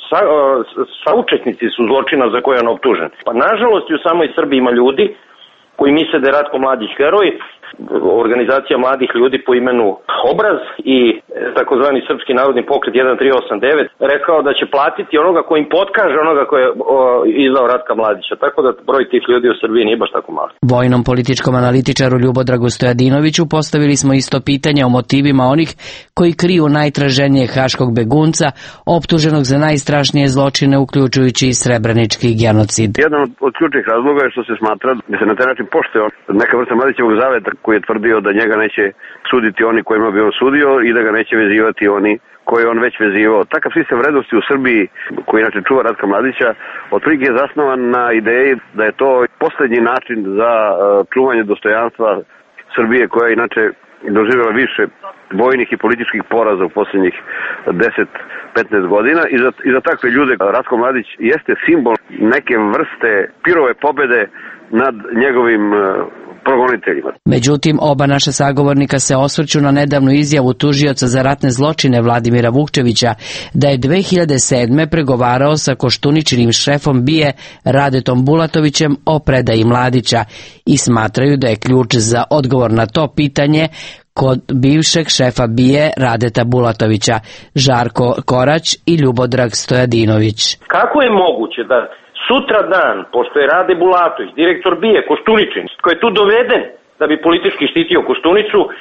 saučesnici su zločina za koje je on optužen. Pa nažalost i u samoj Srbiji ima ljudi koji misle da je Ratko Mladić heroj. Organizacija mladih ljudi po imenu Obraz i takozvani Srpski narodni pokret 1389 rekao da će platiti onoga ko im potkaže onoga ko je izdao Ratka Mladića. Tako da broj tih ljudi u Srbiji nije baš tako mali. Vojnom političkom analitičaru Ljubodragu Stojadinoviću postavili smo isto pitanje o motivima onih koji kriju najtraženijeg haškog begunca, optuženog za najstrašnije zločine, uključujući i srebrenički genocid. Jedan od ključnih razloga je što se smatra da se na taj način poštuje neka vrsta Mladićevog zaveta koji je tvrdio da njega neće suditi oni kojima bi on sudio i da ga neće vezivati oni koje on već vezivao. Takav sistem vrednosti u Srbiji, koji inače čuva Ratka Mladića, otprilike je zasnovan na ideji da je to posljednji način za čuvanje dostojanstva Srbije, koja je inače doživjela više vojnih i političkih poraza u posljednjih 10-15 godina i za takve ljude Ratko Mladić jeste simbol neke vrste pirove pobede nad njegovim progoniteljima. Međutim, oba naša sagovornika se osvrću na nedavnu izjavu tužioca za ratne zločine Vladimira Vukčevića da je 2007. pregovarao sa Koštuničinim šefom BIA Radetom Bulatovićem o predaji Mladića i smatraju da je ključ za odgovor na to pitanje kod bivšeg šefa BIA Radeta Bulatovića, Žarko Korać i Ljubodrag Stojadinović. Kako je moguće da sutra dan, pošto je Rade Bulatović, direktor BIA Koštuničin, koji je tu doveden da bi politički štitio Koštunicu,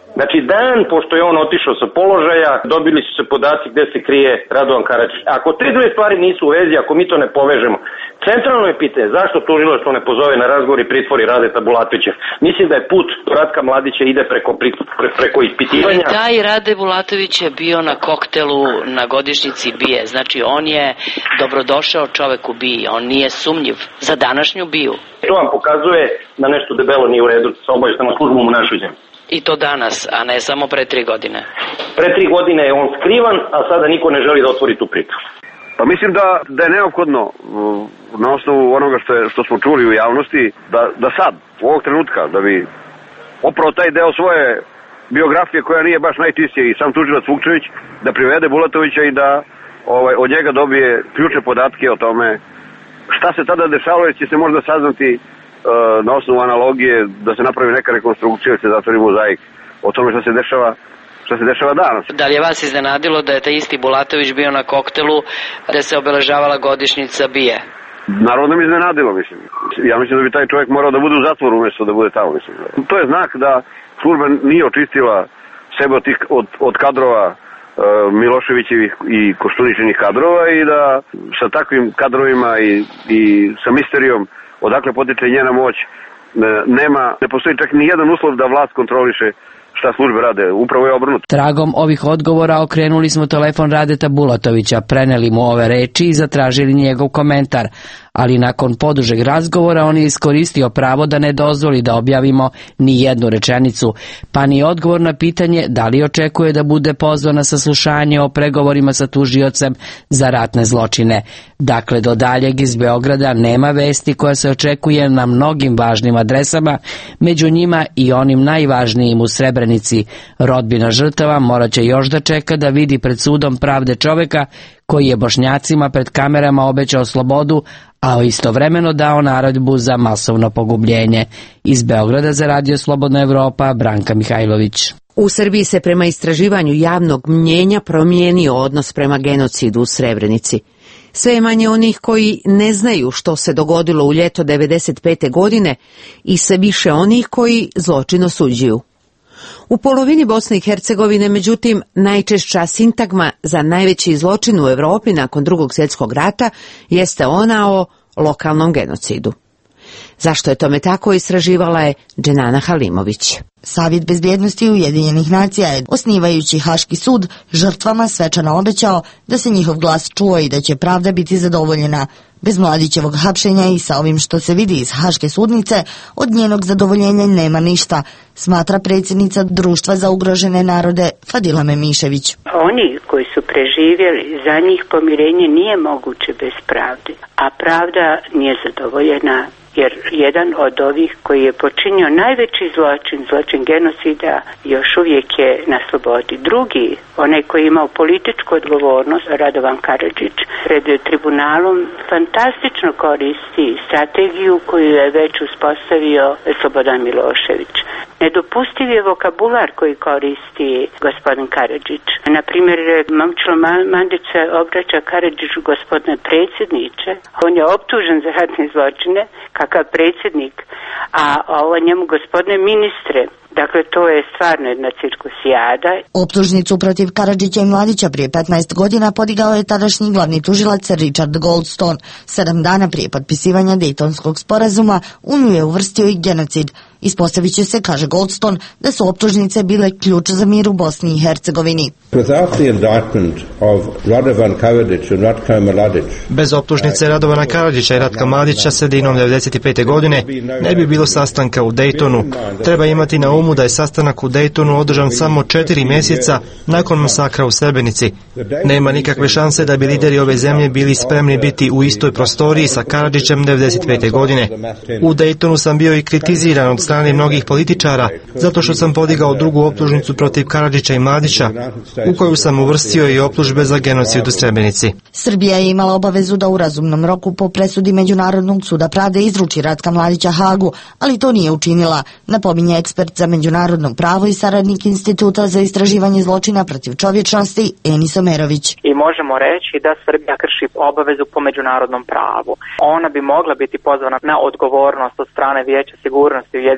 Znači dan pošto je on otišao sa položaja, dobili su se podaci gde se krije Radovan Karadžić. Ako te dve stvari nisu u vezi, ako mi to ne povežemo, centralno je pitanje zašto tužilaštvo ne pozove na razgovor i pritvori Radeta Bulatovića. Mislim da je put Ratka Mladića ide preko ispitivanja. Taj Rade Bulatović je bio na koktelu na godišnjici BIA. Znači on je dobrodošao čovek u BIA. On nije sumnjiv za današnju BIA. To vam pokazuje da nešto debelo nije u redu sa obaveštajnom službom u našoj zemlji. I to danas, a ne samo pre 3 godine. Pre 3 godine je on skrivan, a sada niko ne želi da otvori tu priču. Pa mislim da je neophodno na osnovu onoga što smo čuli u javnosti, da sad, u ovog trenutka, da bi opravo taj deo svoje biografije koja nije baš najčistija i sam tužilac Vukčević, da privede Bulatovića i da od njega dobije ključne podatke o tome šta se tada dešavalo, jer će se možda saznati na osnovu analogije da se napravi neka rekonstrukcija, da se zatvori mozaik o tome što se dešava danas. Da li je vas iznenadilo da je taj isti Bulatović bio na koktelu gde se obeležavala godišnjica BIA? Naravno mi iznenadilo, mislim. Ja mislim da bi taj čovjek morao da bude u zatvoru umjesto da bude tamo, mislim. To je znak da služba nije očistila sebe od kadrova Miloševićevih i Koštuničinih kadrova i da sa takvim kadrovima i sa misterijom odakle potiče njena moć ne postoji čak ni jedan uslov da vlast kontroliše šta službe rade, upravo je obrnuto. Tragom ovih odgovora okrenuli smo telefon Radeta Bulatovića, preneli mu ove reči i zatražili njegov komentar, ali nakon podužeg razgovora on je iskoristio pravo da ne dozvoli da objavimo ni jednu rečenicu, pa ni odgovor na pitanje da li očekuje da bude pozvan na saslušanje o pregovorima sa tužiocem za ratne zločine. Dakle, do daljeg iz Beograda nema vesti koja se očekuje na mnogim važnim adresama, među njima i onim najvažnijim u Srebrenici. Rodbina žrtava morat će još da čeka da vidi pred sudom pravde čoveka koji je Bošnjacima pred kamerama obećao slobodu, a istovremeno dao naredbu za masovno pogubljenje. Iz Beograda za Radio Slobodna Evropa, Branka Mihajlović. U Srbiji se prema istraživanju javnog mnjenja promijenio odnos prema genocidu u Srebrenici. Sve je manje onih koji ne znaju što se dogodilo u ljeto 1995. godine i sve više onih koji zločin osuđuju. U polovini Bosne i Hercegovine, međutim, najčešća sintagma za najveći zločin u Evropi nakon Drugog svjetskog rata jeste ona o lokalnom genocidu. Zašto je tome tako, istraživala je Dženana Halimović. Savjet bezbjednosti Ujedinjenih nacija je, osnivajući Haški sud, žrtvama svečano obećao da se njihov glas čuo i da će pravda biti zadovoljena. Bez Mladićevog hapšenja i sa ovim što se vidi iz Haške sudnice, od njenog zadovoljenja nema ništa, smatra predsjednica Društva za ugrožene narode Fadila Memišević. Oni koji su preživjeli, za njih pomirenje nije moguće bez pravde, a pravda nije zadovoljena, jer jedan od ovih koji je počinio najveći zločin genocida, još uvijek je na slobodi. Drugi, onaj koji je imao političku odgovornost, Radovan Karadžić, pred tribunalom fantastično koristi strategiju koju je već uspostavio Slobodan Milošević. Nedopustiv je vokabular koji koristi gospodin Karadžić. Naprimjer, Momčilo Mandić se obraća Karadžiću gospodine predsjedniče. On je optužen za ratne zločine, kakav predsjednik, a ovo njemu gospodine ministre. Dakle, to je stvarno jedna cirkusijada. Optužnicu protiv Karadžića i Mladića prije 15 godina podigao je tadašnji glavni tužilac Richard Goldstone. 7 dana prije potpisivanja Dejtonskog sporazuma u nju je uvrstio i genocid. Ispostavit će se, kaže Goldstone, da su optužnice bile ključ za mir u Bosni i Hercegovini. Bez optužnice Radovana Karadžića i Ratka Mladića sredinom 1995. godine ne bi bilo sastanka u Dejtonu. Treba imati na umu da je sastanak u Dejtonu održan samo 4 mjeseca nakon masakra u Srebrenici. Nema nikakve šanse da bi lideri ove zemlje bili spremni biti u istoj prostoriji sa Karadžićem 1995. godine. U Dejtonu sam bio i kritiziran od strane mnogih političara zato što sam podigao drugu optužnicu protiv Karadžića i Mladića, u koju sam uvrstio i optužbe za genocid u Srebrenici. Srbija je imala obavezu da u razumnom roku po presudi Međunarodnog suda pravde izruči Ratka Mladića Hagu, ali to nije učinila, napominje ekspert za međunarodno pravo i saradnik Instituta za istraživanje zločina protiv čovječnosti Enis Omerović. I možemo reći da Srbija krši obavezu po međunarodnom pravu. Ona bi mogla biti pozvana na odgovornost od strane Vijeća sigurnosti Ujedinjenih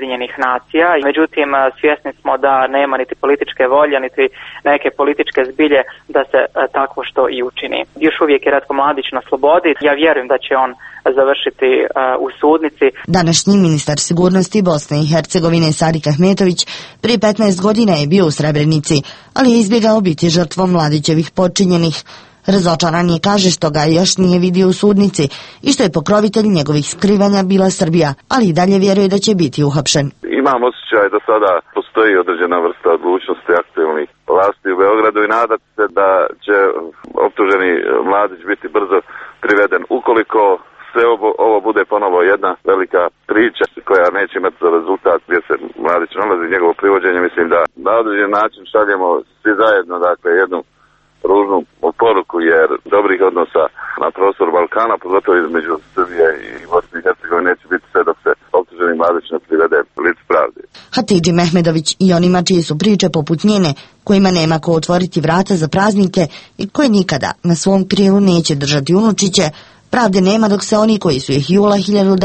Ujedinjenih nacija. Međutim, svjesni smo da nema niti političke volje, niti neke političke zbilje da se takvo što i učini. Još uvijek je Ratko Mladić na slobodi. Ja vjerujem da će on završiti u sudnici. Današnji ministar sigurnosti Bosne i Hercegovine Sadik Ahmetović prije 15 godina je bio u Srebrenici, ali je izbjegao biti žrtvom Mladićevih počinjenih. Razočaran je, kaže, što ga još nije vidio u sudnici i što je pokrovitelj njegovih skrivanja bila Srbija, ali i dalje vjeruje da će biti uhapšen. Imam osjećaj da sada postoji određena vrsta odlučnosti aktualnih vlasti u Beogradu i nadati se da će optuženi Mladić biti brzo priveden. Ukoliko sve ovo bude ponovo jedna velika priča koja neće imati za rezultat gdje se Mladić nalazi, njegovo privođenje, mislim da na određen način šaljemo svi zajedno, dakle, jednu ružnu poruku, jer dobrih odnosa na prostoru Balkana, pogotovo između Srbije i Bosne i Hercegovine, neće biti sve dok se optuženi Mladić ne privede licu pravde. Hatidži Mehmedović i onima čije su priče poput njene, kojima nema ko otvoriti vrata za praznike i koje nikada na svom krilu neće držati unučiće, pravde nema dok se oni koji su ih jula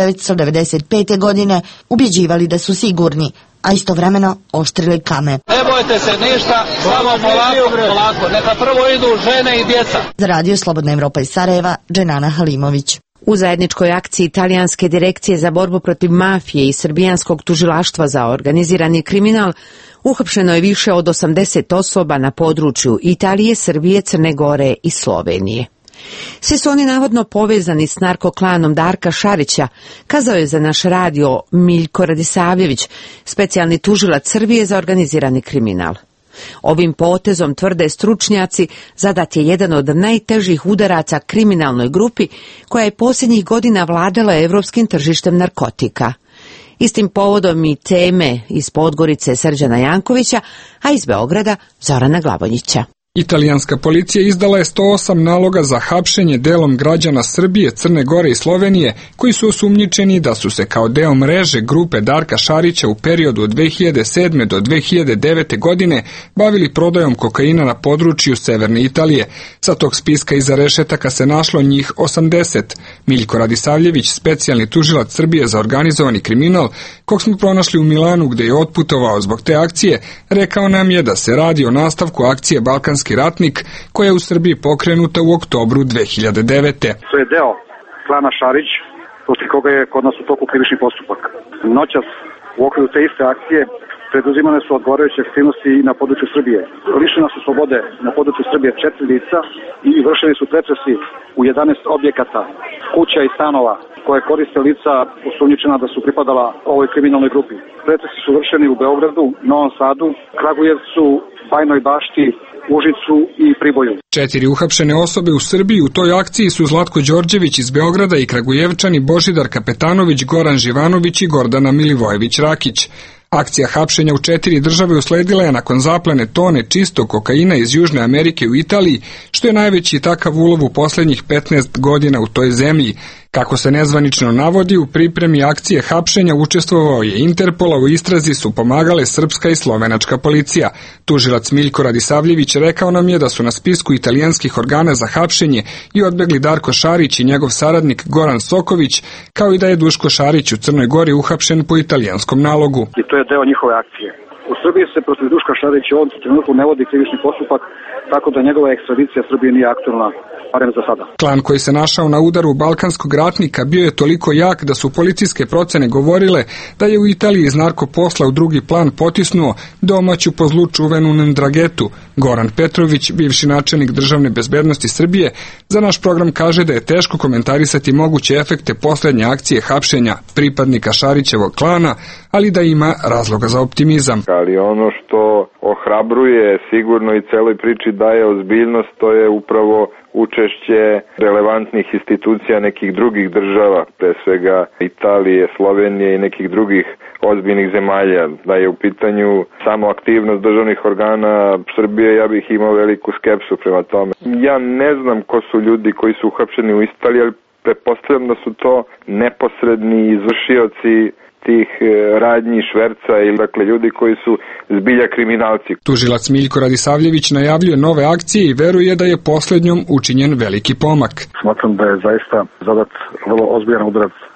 1995. godine ubjeđivali da su sigurni, a istovremeno oštrili kame. Ne bojte se ništa, samo polako, neka prvo idu žene i djeca. Za Radio Slobodna Evropa iz Sarajeva, Dženana Halimović. U zajedničkoj akciji Italijanske direkcije za borbu protiv mafije i Srbijanskog tužilaštva za organizirani kriminal uhapšeno je više od 80 osoba na području Italije, Srbije, Crne Gore i Slovenije. Svi su oni navodno povezani s narkoklanom Darka Šarića, kazao je za naš radio Miljko Radisavljević, specijalni tužilac Srbije za organizirani kriminal. Ovim potezom, tvrde stručnjaci, zadat je jedan od najtežih udaraca kriminalnoj grupi koja je posljednjih godina vladala evropskim tržištem narkotika. Istim povodom i teme iz Podgorice Srđana Jankovića, a iz Beograda Zorana Glavonjića. Italijanska policija izdala je 108 naloga za hapšenje delom građana Srbije, Crne Gore i Slovenije, koji su osumnjičeni da su se kao deo mreže grupe Darka Šarića u periodu od 2007. do 2009. godine bavili prodajom kokaina na području severne Italije. Sa tog spiska iza rešetaka se našlo njih 80. Miljko Radisavljević, specijalni tužilac Srbije za organizovani kriminal, kog smo pronašli u Milanu gde je otputovao zbog te akcije, rekao nam je da se radi o nastavku akcije Balkanski ratnik, koja je u Srbiji pokrenuta u oktobru 2009. To je deo klana Šarić, protiv koga je kod nas u toku krivični postupak. Noćas u okviru te iste akcije preduzimane su odgovarajuće aktivnosti i na području Srbije. Lišena su slobode na području Srbije 4 lica i vršeni su pretresi u 11 objekata, kuća i stanova koje koriste lica osumnjičena da su pripadala ovoj kriminalnoj grupi. Pretresi su vršeni u Beogradu, Novom Sadu, Kragujevcu, Bajnoj Bašti, Užicu i Priboju. 4 uhapšene osobe u Srbiji u toj akciji su Zlatko Đorđević iz Beograda i Kragujevčani Božidar Kapetanović, Goran Živanović i Gordana Milivojević-Rakić. Akcija hapšenja u 4 države usledila je nakon zaplene tone čistog kokaina iz Južne Amerike u Italiji, što je najveći takav ulov u posljednjih 15 godina u toj zemlji. Kako se nezvanično navodi, u pripremi akcije hapšenja učestvovao je Interpol, a u istrazi su pomagale srpska i slovenačka policija. Tužilac Miljko Radisavljević rekao nam je da su na spisku italijanskih organa za hapšenje i odbegli Darko Šarić i njegov saradnik Goran Soković, kao i da je Duško Šarić u Crnoj Gori uhapšen po italijanskom nalogu. I to je deo njihove akcije. U Srbiji se protiv Duška Šarića u ovom trenutku ne vodi krivični postupak, tako da njegova ekstradicija Srbije nije aktualna, barem za sada. Klan koji se našao na udaru balkanskog ratnika bio je toliko jak da su policijske procene govorile da je u Italiji iz narkoposla u drugi plan potisnuo domaću po zlu čuvenu Ndragetu. Goran Petrović, bivši načelnik državne bezbednosti Srbije, za naš program kaže da je teško komentarisati moguće efekte posljednje akcije hapšenja pripadnika Šarićevog klana, ali da ima razloga za optimizam. Ali ono što ohrabruje sigurno i celoj priči daje ozbiljnost, to je upravo učešće relevantnih institucija nekih drugih država, pre svega Italije, Slovenije i nekih drugih ozbiljnih zemalja. Da je u pitanju samo aktivnost državnih organa Srbije, ja bih imao veliku skepsu prema tome. Ja ne znam ko su ljudi koji su uhapšeni u Italiji, ali pretpostavljam da su to neposredni izvršioci tih radnji, šverca ili dakle ljudi koji su zbilja kriminalci. Tužilac Miljko Radisavljević najavljuje nove akcije i veruje da je posljednjom učinjen veliki pomak. Smatram da je zaista zadat vrlo ozbiljan udarac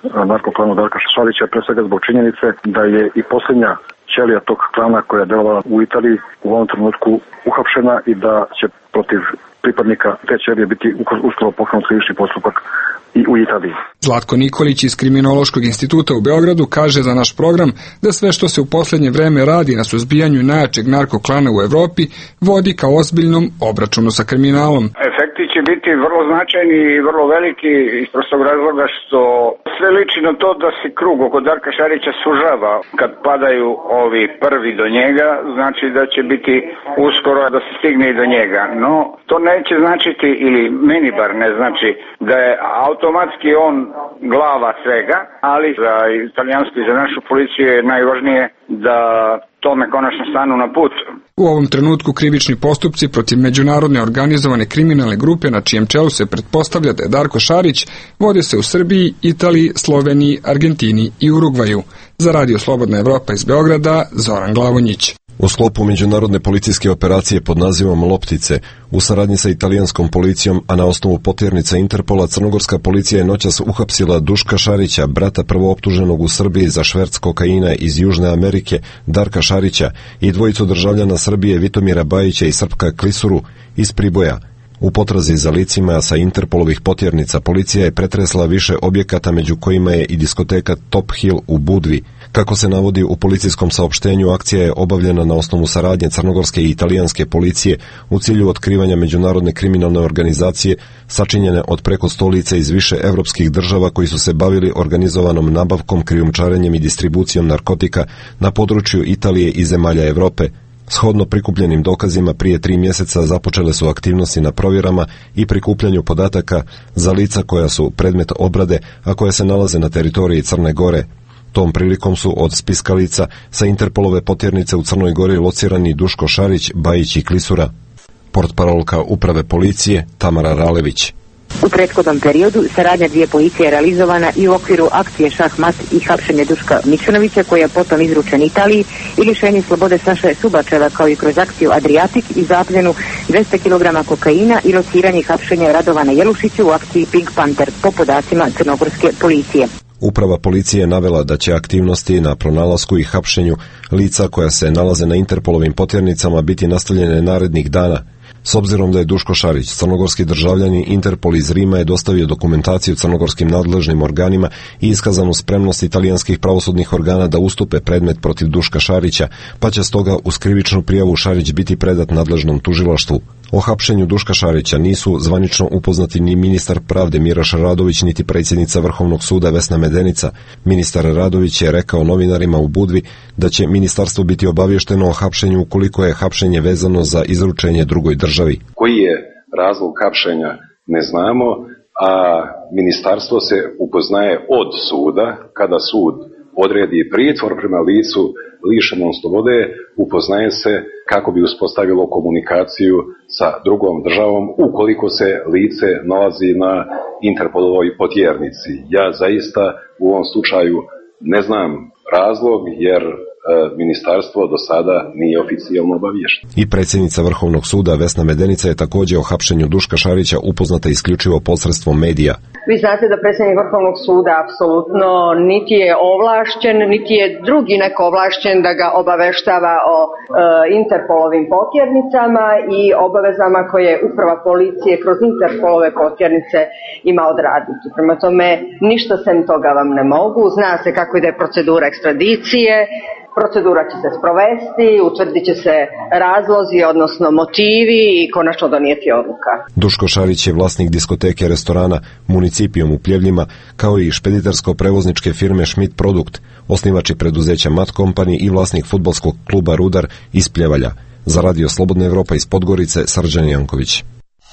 narkoklanu Darka Šarića, pre svega zbog činjenice da je i posljednja ćelija tog klana koja je delovala u Italiji u ovom trenutku uhapšena i da će protiv pripadnika te ćelije biti uskoro pokrenut krivični postupak i u Italiji. Zlatko Nikolić iz Kriminološkog instituta u Beogradu kaže za naš program da sve što se u posljednje vreme radi na suzbijanju najjačeg narkoklana u Evropi vodi ka ozbiljnom obračunu sa kriminalom. Efekti će biti vrlo značajni i vrlo veliki iz prostog razloga što sve liči na to da se krug oko Darka Šarića sužava. Kad padaju ovi prvi do njega, znači da će biti uskoro da se stigne i do njega. No, to neće značiti, ili meni bar ne znači, da je automatski on glava svega, ali za italijansku i za našu policiju je najvažnije da tome konačno stanu na put. U ovom trenutku krivični postupci protiv međunarodne organizovane kriminalne grupe na čijem čelu se pretpostavlja da je Darko Šarić vode se u Srbiji, Italiji, Sloveniji, Argentini i Urugvaju. Za Radio Slobodna Evropa iz Beograda, Zoran Glavonjić. U sklopu međunarodne policijske operacije pod nazivom Loptice, u saradnji sa italijanskom policijom, a na osnovu potjernica Interpola, crnogorska policija je noćas uhapsila Duška Šarića, brata prvooptuženog u Srbiji za šverc kokaina iz Južne Amerike, Darka Šarića, i dvojicu državljana Srbije, Vitomira Bajića i Srpka Klisuru iz Priboja. U potrazi za licima sa Interpolovih potjernica policija je pretresla više objekata, među kojima je i diskoteka Top Hill u Budvi. Kako se navodi u policijskom saopštenju, akcija je obavljena na osnovu saradnje crnogorske i italijanske policije u cilju otkrivanja međunarodne kriminalne organizacije sačinjene od preko 100 lica iz više evropskih država koji su se bavili organizovanom nabavkom, krijumčarenjem i distribucijom narkotika na području Italije i zemalja Evrope. Shodno prikupljenim dokazima, prije 3 mjeseca započele su aktivnosti na provjerama i prikupljanju podataka za lica koja su predmet obrade, a koja se nalaze na teritoriji Crne Gore. Tom prilikom su od spiska lica sa Interpolove potjernice u Crnoj Gori locirani Duško Šarić, Bajić i Klisura. Portparolka uprave policije Tamara Ralević. U prethodnom periodu saradnja dvije policije je realizovana i u okviru akcije Šahmat i hapšenje Duška Mičunovića, koji je potom izručen Italiji, i lišenje slobode Saše Subačeva, kao i kroz akciju Adriatik i zapljenu 200 kg kokaina i lociranje i hapšenje Radovana Jelušića u akciji Pink Panther po podacima crnogorske policije. Uprava policije je navela da će aktivnosti na pronalasku i hapšenju lica koja se nalaze na Interpolovim potjernicama biti nastavljene narednih dana. S obzirom da je Duško Šarić crnogorski državljanin, Interpol iz Rima je dostavio dokumentaciju crnogorskim nadležnim organima i iskazanu spremnost italijanskih pravosudnih organa da ustupe predmet protiv Duška Šarića, pa će stoga uz krivičnu prijavu Šarić biti predat nadležnom tužilaštvu. O hapšenju Duška Šarića nisu zvanično upoznati ni ministar pravde Miraš Radović, niti predsjednica Vrhovnog suda Vesna Medenica. Ministar Radović je rekao novinarima u Budvi da će ministarstvo biti obavješteno o hapšenju ukoliko je hapšenje vezano za izručenje drugoj državi. Koji je razlog hapšenja ne znamo, a ministarstvo se upoznaje od suda. Kada sud odredi pritvor prema licu lišenom slobode, upoznaje se kako bi uspostavilo komunikaciju sa drugom državom ukoliko se lice nalazi na Interpolovoj potjernici. Ja zaista u ovom slučaju ne znam razlog, jer ministarstvo do sada nije oficijalno obaviješteno. I predsjednica Vrhovnog suda Vesna Medenica je također o hapšenju Duška Šarića upoznata isključivo posredstvom medija. Vi znate da predsjednik Vrhovnog suda apsolutno niti je ovlašćen, niti je drugi neko ovlašćen da ga obaveštava o Interpolovim potjernicama i obavezama koje uprava policije kroz Interpolove potjernice ima odraditi. Prema tome, ništa sem toga vam ne mogu. Zna se kako ide procedura ekstradicije. Procedura će se sprovesti, utvrdit će se razlozi, odnosno motivi, i konačno donijeti odluka. Duško Šarić je vlasnik diskoteke restorana Municipijom u Pljevljima, kao i špeditersko-prevozničke firme Schmidt Produkt, osnivač preduzeća Mat Company i vlasnik fudbalskog kluba Rudar iz Pljevalja. Za Radio Slobodna Evropa iz Podgorice, Srđan Janković.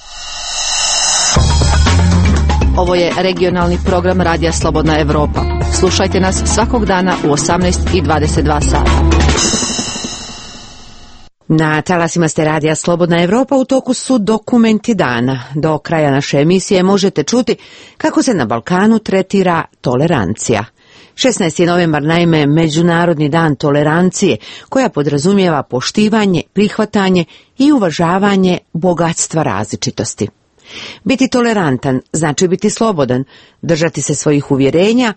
Ovo je regionalni program Radija Slobodna Evropa. Slušajte nas svakog dana u 18:22 sata. Na talasima ste Radija Slobodna Evropa, u toku su dokumenti dana. Do kraja naše emisije možete čuti kako se na Balkanu tretira tolerancija. 16. novembar, naime, Međunarodni dan tolerancije, koja podrazumijeva poštivanje, prihvatanje i uvažavanje bogatstva različitosti. Biti tolerantan znači biti slobodan, držati se svojih uvjerenja,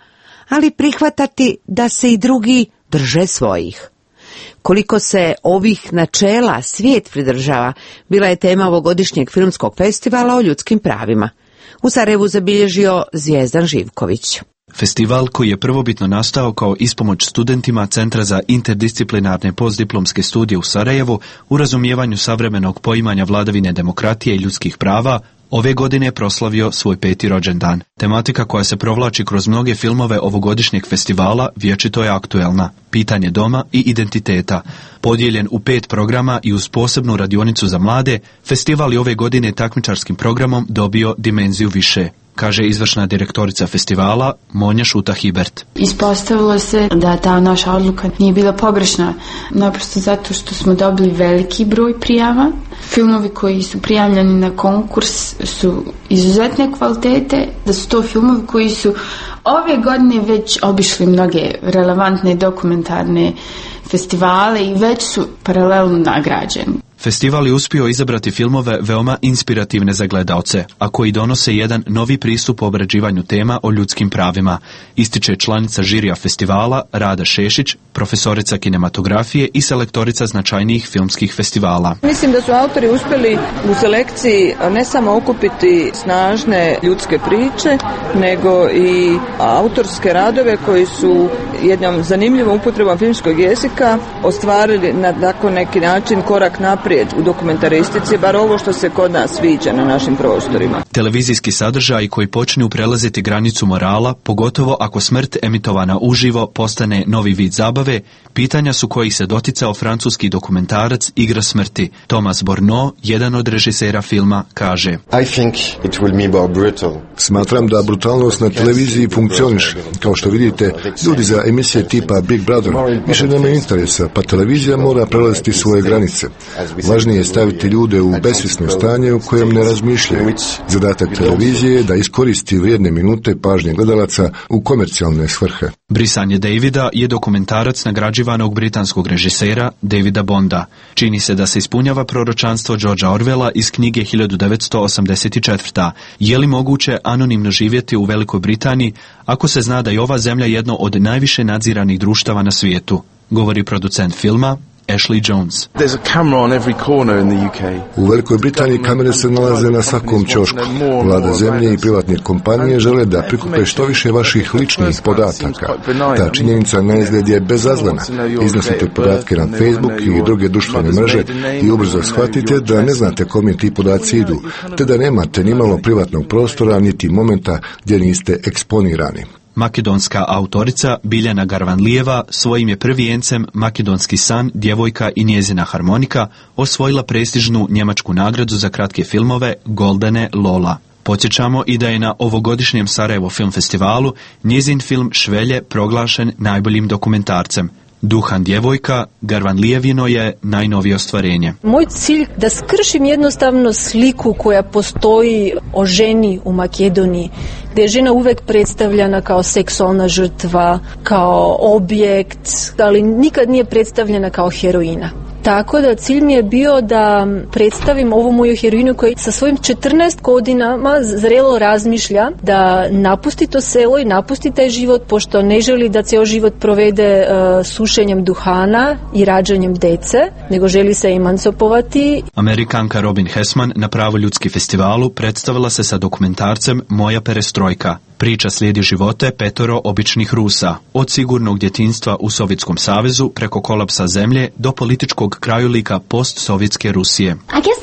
ali prihvatati da se i drugi drže svojih. Koliko se ovih načela svijet pridržava, bila je tema ovogodišnjeg filmskog festivala o ljudskim pravima. U Sarajevu zabilježio Zvijezdan Živković. Festival, koji je prvobitno nastao kao ispomoć studentima Centra za interdisciplinarne postdiplomske studije u Sarajevu u razumijevanju savremenog poimanja vladavine demokratije i ljudskih prava, ove godine je proslavio svoj 5. rođendan. Tematika koja se provlači kroz mnoge filmove ovogodišnjeg festivala vječito je aktuelna. Pitanje doma i identiteta. Podijeljen u 5 programa i uz posebnu radionicu za mlade, festival je ove godine takmičarskim programom dobio dimenziju više, kaže izvršna direktorica festivala Monja Šuta-Hibert. Ispostavilo se da ta naša odluka nije bila pogrešna, naprosto zato što smo dobili veliki broj prijava. Filmovi koji su prijavljeni na konkurs su izuzetne kvalitete, da su to filmovi koji su ove godine već obišli mnoge relevantne dokumentarne festivale i već su paralelno nagrađeni. Festival je uspio izabrati filmove veoma inspirativne za gledaoce, a koji donose jedan novi pristup u obrađivanju tema o ljudskim pravima, ističe članica žirija festivala Rada Šešić, profesorica kinematografije i selektorica značajnijih filmskih festivala. Mislim da su autori uspjeli u selekciji ne samo okupiti snažne ljudske priče, nego i autorske radove koji su jednom zanimljivom upotrebom filmskog jezika ostvarili na neki način korak naprijed u dokumentaristici, bar ovo što se kod nas viđa na našim prostorima. Televizijski sadržaj koji počinju prelaziti granicu morala, pogotovo ako smrt emitovana uživo postane novi vid zabave, pitanja su kojih se doticao francuski dokumentarac Igra smrti. Thomas Borneau, jedan od režisera filma, kaže: Smatram da brutalnost na televiziji funkcioniše. Kao što vidite, ljudi za emisije tipa Big Brother više nemaju interesa, pa televizija mora prelaziti svoje granice. Važnije je staviti ljude u besvjesno stanje u kojem ne razmišljaju. Zadatak televizije je da iskoristi vrijedne minute pažnje gledalaca u komercijalne svrhe. Brisanje Davida je dokumentarac nagrađivanog britanskog režisera Davida Bonda. Čini se da se ispunjava proročanstvo Georgea Orwella iz knjige 1984. Je li moguće anonimno živjeti u Velikoj Britaniji ako se zna da je ova zemlja jedno od najviše nadziranih društava na svijetu, govori producent filma Ashley Jones. U Velikoj Britaniji kamere se nalaze na svakom ćošku. Vlada zemlje i privatne kompanije žele da prikupe što više vaših ličnih podataka. Ta činjenica na izgled je bezazlena. Iznosite podatke na Facebook i druge društvene mreže i ubrzo shvatite da ne znate kome ti podaci idu, te da nemate nimalo privatnog prostora niti momenta gdje niste eksponirani. Makedonska autorica Biljana Garvanlijeva svojim je prvijencem Makedonski san, djevojka i njezina harmonika osvojila prestižnu njemačku nagradu za kratke filmove Goldene Lola. Podsjećamo i da je na ovogodišnjem Sarajevo film festivalu njezin film Švelje proglašen najboljim dokumentarcem. Duhan djevojka Garvanlijevino je najnovije ostvarenje. Moj cilj da skršim jednostavno sliku koja postoji o ženi u Makedoniji, gdje je žena uvek predstavljena kao seksualna žrtva, kao objekt, ali nikad nije predstavljena kao heroina. Tako da cilj mi je bio da predstavim ovu moju heroinu koja sa svojim 14 godinama zrelo razmišlja da napusti to selo i napusti taj život, pošto ne želi da cijel život provede sušenjem duhana i rađanjem dece, nego želi se emancipovati. Amerikanka Robin Hessman na Pravo ljudski festivalu predstavila se sa dokumentarcem Moja perestrojka. Priča slijedi živote 5 običnih Rusa, od sigurnog djetinjstva u Sovjetskom savezu preko kolapsa zemlje do političkog krajolika post-sovjetske Rusije.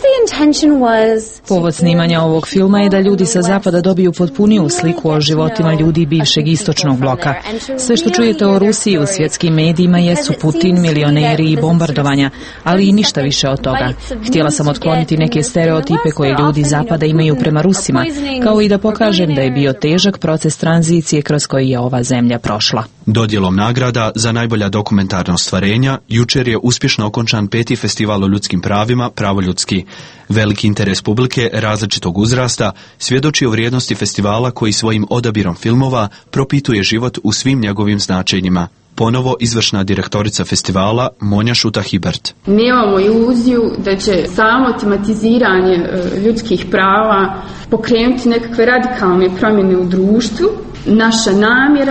Povod snimanja ovog filma je da ljudi sa zapada dobiju potpuniju sliku o životima ljudi bivšeg istočnog bloka. Sve što čujete o Rusiji u svjetskim medijima jesu Putin, milioneri i bombardovanja, ali i ništa više od toga. Htjela sam otkloniti neke stereotipe koje ljudi zapada imaju prema Rusima, kao i da pokažem da je bio težak proces tranzicije kroz koji je ova zemlja prošla. Dodjelom nagrada za najbolja dokumentarna ostvarenja jučer je uspješno okončan 5. festival o ljudskim pravima Pravo ljudski. Veliki interes publike različitog uzrasta svjedoči o vrijednosti festivala koji svojim odabirom filmova propituje život u svim njegovim značenjima. Ponovo izvršna direktorica festivala Monja Šuta-Hibert. Nemamo iluziju da će samo tematiziranje ljudskih prava pokrenuti nekakve radikalne promjene u društvu. Naša namjera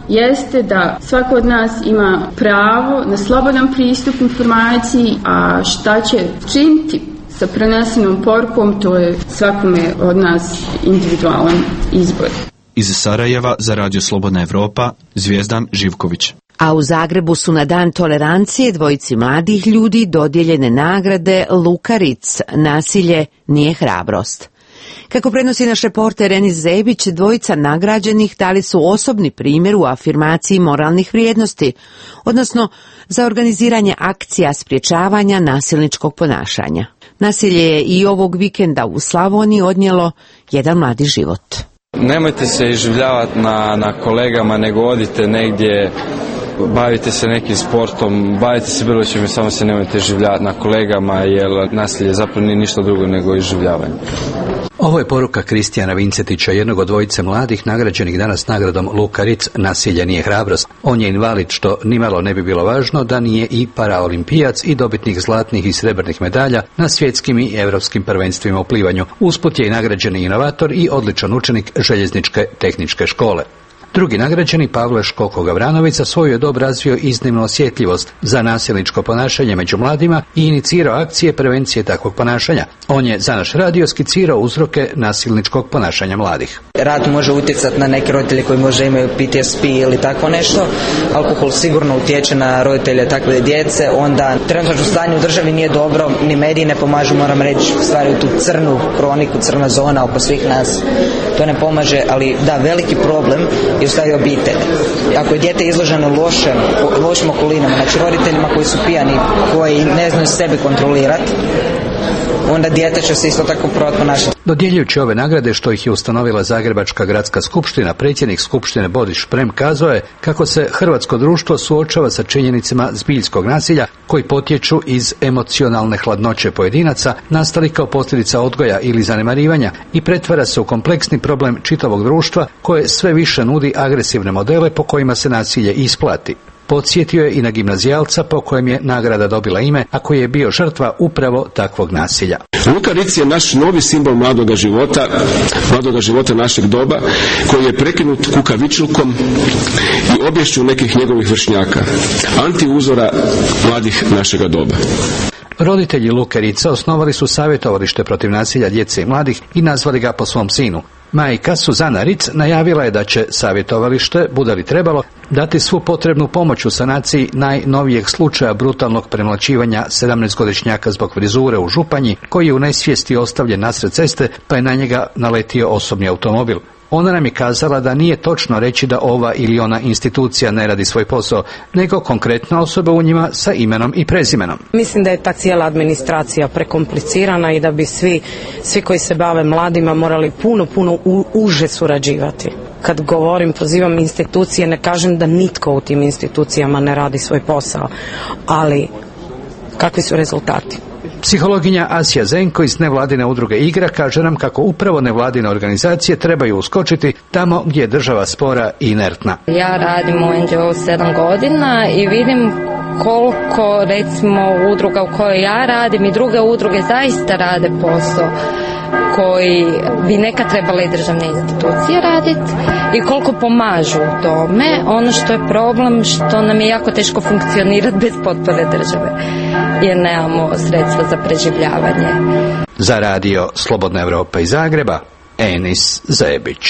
jeste da svako od nas ima pravo na slobodan pristup informaciji, a šta će činiti sa prenesenom porukom, to je svakome od nas individualan izbor. Iz Sarajeva za Radio Slobodna Evropa, Zvijezdan Živković. A u Zagrebu su na Dan tolerancije dvojici mladih ljudi dodijeljene nagrade Lukaric, nasilje nije hrabrost. Kako prenosi naš reporter Enis Zebić, dvojica nagrađenih dali su osobni primjer u afirmaciji moralnih vrijednosti, odnosno za organiziranje akcija sprječavanja nasilničkog ponašanja. Nasilje je i ovog vikenda u Slavoniji odnijelo jedan mladi život. Nemojte se iživljavati na kolegama, nego odite negdje, bavite se nekim sportom, bavite se bilo čim, samo se nemojte iživljavati na kolegama, jer nasilje zapravo nije ništa drugo nego iživljavanje. Ovo je poruka Kristijana Vincetića, jednog od dvojice mladih nagrađenih danas nagradom Lukaric, nasilje nije hrabrost. On je invalid, što nimalo ne bi bilo važno da nije i paraolimpijac i dobitnik zlatnih i srebrnih medalja na svjetskim i europskim prvenstvima u plivanju. Usput je i nagrađeni inovator i odličan učenik željezničke tehničke škole. Drugi nagrađeni, Pavle Škoko-Gavranović, za svoju je dob razvio iznimnu osjetljivost za nasilničko ponašanje među mladima i inicirao akcije prevencije takvog ponašanja. On je za naš radio skicirao uzroke nasilničkog ponašanja mladih. Rad može utjecati na neke roditelje koji možda imaju PTSP ili tako nešto. Alkohol sigurno utječe na roditelje takve djece. Onda trenutno stanje u državi nije dobro, ni mediji ne pomažu, moram reći, stvaraju tu crnu kroniku, crna zona oko svih nas. To ne pomaže, ali da, veliki problem je u stvari obitelj. Ako je dijete izloženo lošim okolinama, znači roditeljima koji su pijani, koji ne znaju sebe kontrolirati, onda dijete će se isto tako ponašati. Dodjeljujući ove nagrade, što ih je ustanovila Zagrebačka gradska skupština, predsjednik skupštine Boris Šprem kazao je kako se hrvatsko društvo suočava sa činjenicama zbiljskog nasilja koji potječu iz emocionalne hladnoće pojedinaca, nastali kao posljedica odgoja ili zanemarivanja, i pretvara se u kompleksni problem čitavog društva koje sve više nudi agresivne modele po kojima se nasilje isplati. Podsjetio je i na gimnazijalca po kojem je nagrada dobila ime, a koji je bio žrtva upravo takvog nasilja. Lukaric je naš novi simbol mladoga života našeg doba, koji je prekinut kukavičlukom i obješću nekih njegovih vršnjaka, antiuzora mladih našega doba. Roditelji Lukarica osnovali su savjetovalište protiv nasilja djece i mladih i nazvali ga po svom sinu. Majka Suzana Ric najavila je da će savjetovalište, bude li trebalo, dati svu potrebnu pomoć u sanaciji najnovijeg slučaja brutalnog premlaćivanja 17-godišnjaka zbog frizure u Županji, koji je u nesvijesti ostavljen nasred ceste pa je na njega naletio osobni automobil. Ona nam je kazala da nije točno reći da ova ili ona institucija ne radi svoj posao, nego konkretna osoba u njima sa imenom i prezimenom. Mislim da je ta cijela administracija prekomplicirana i da bi svi koji se bave mladima morali puno uže surađivati. Kad govorim, pozivam institucije, ne kažem da nitko u tim institucijama ne radi svoj posao, ali kakvi su rezultati? Psihologinja Asija Zenko iz nevladine udruge Igra kaže nam kako upravo nevladine organizacije trebaju uskočiti tamo gdje je država spora i inertna. Ja radim u NGO 7 godina i vidim koliko, recimo, udruga u kojoj ja radim i druge udruge zaista rade posao koji bi nekad trebale i državne institucije raditi i koliko pomažu u tome. Ono što je problem, što nam je jako teško funkcionirati bez potpore države, jer nemamo sredstva za preživljavanje. Za radio Slobodna Evropa iz Zagreba, Enis Zebić.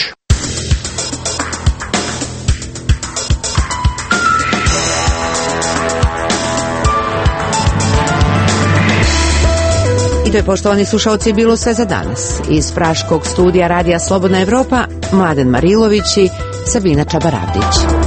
I to je, poštovani slušalci, bilo sve za danas. Iz praškog studija radija Slobodna Evropa, Mladen Marilović i Sabina Čabaravdić.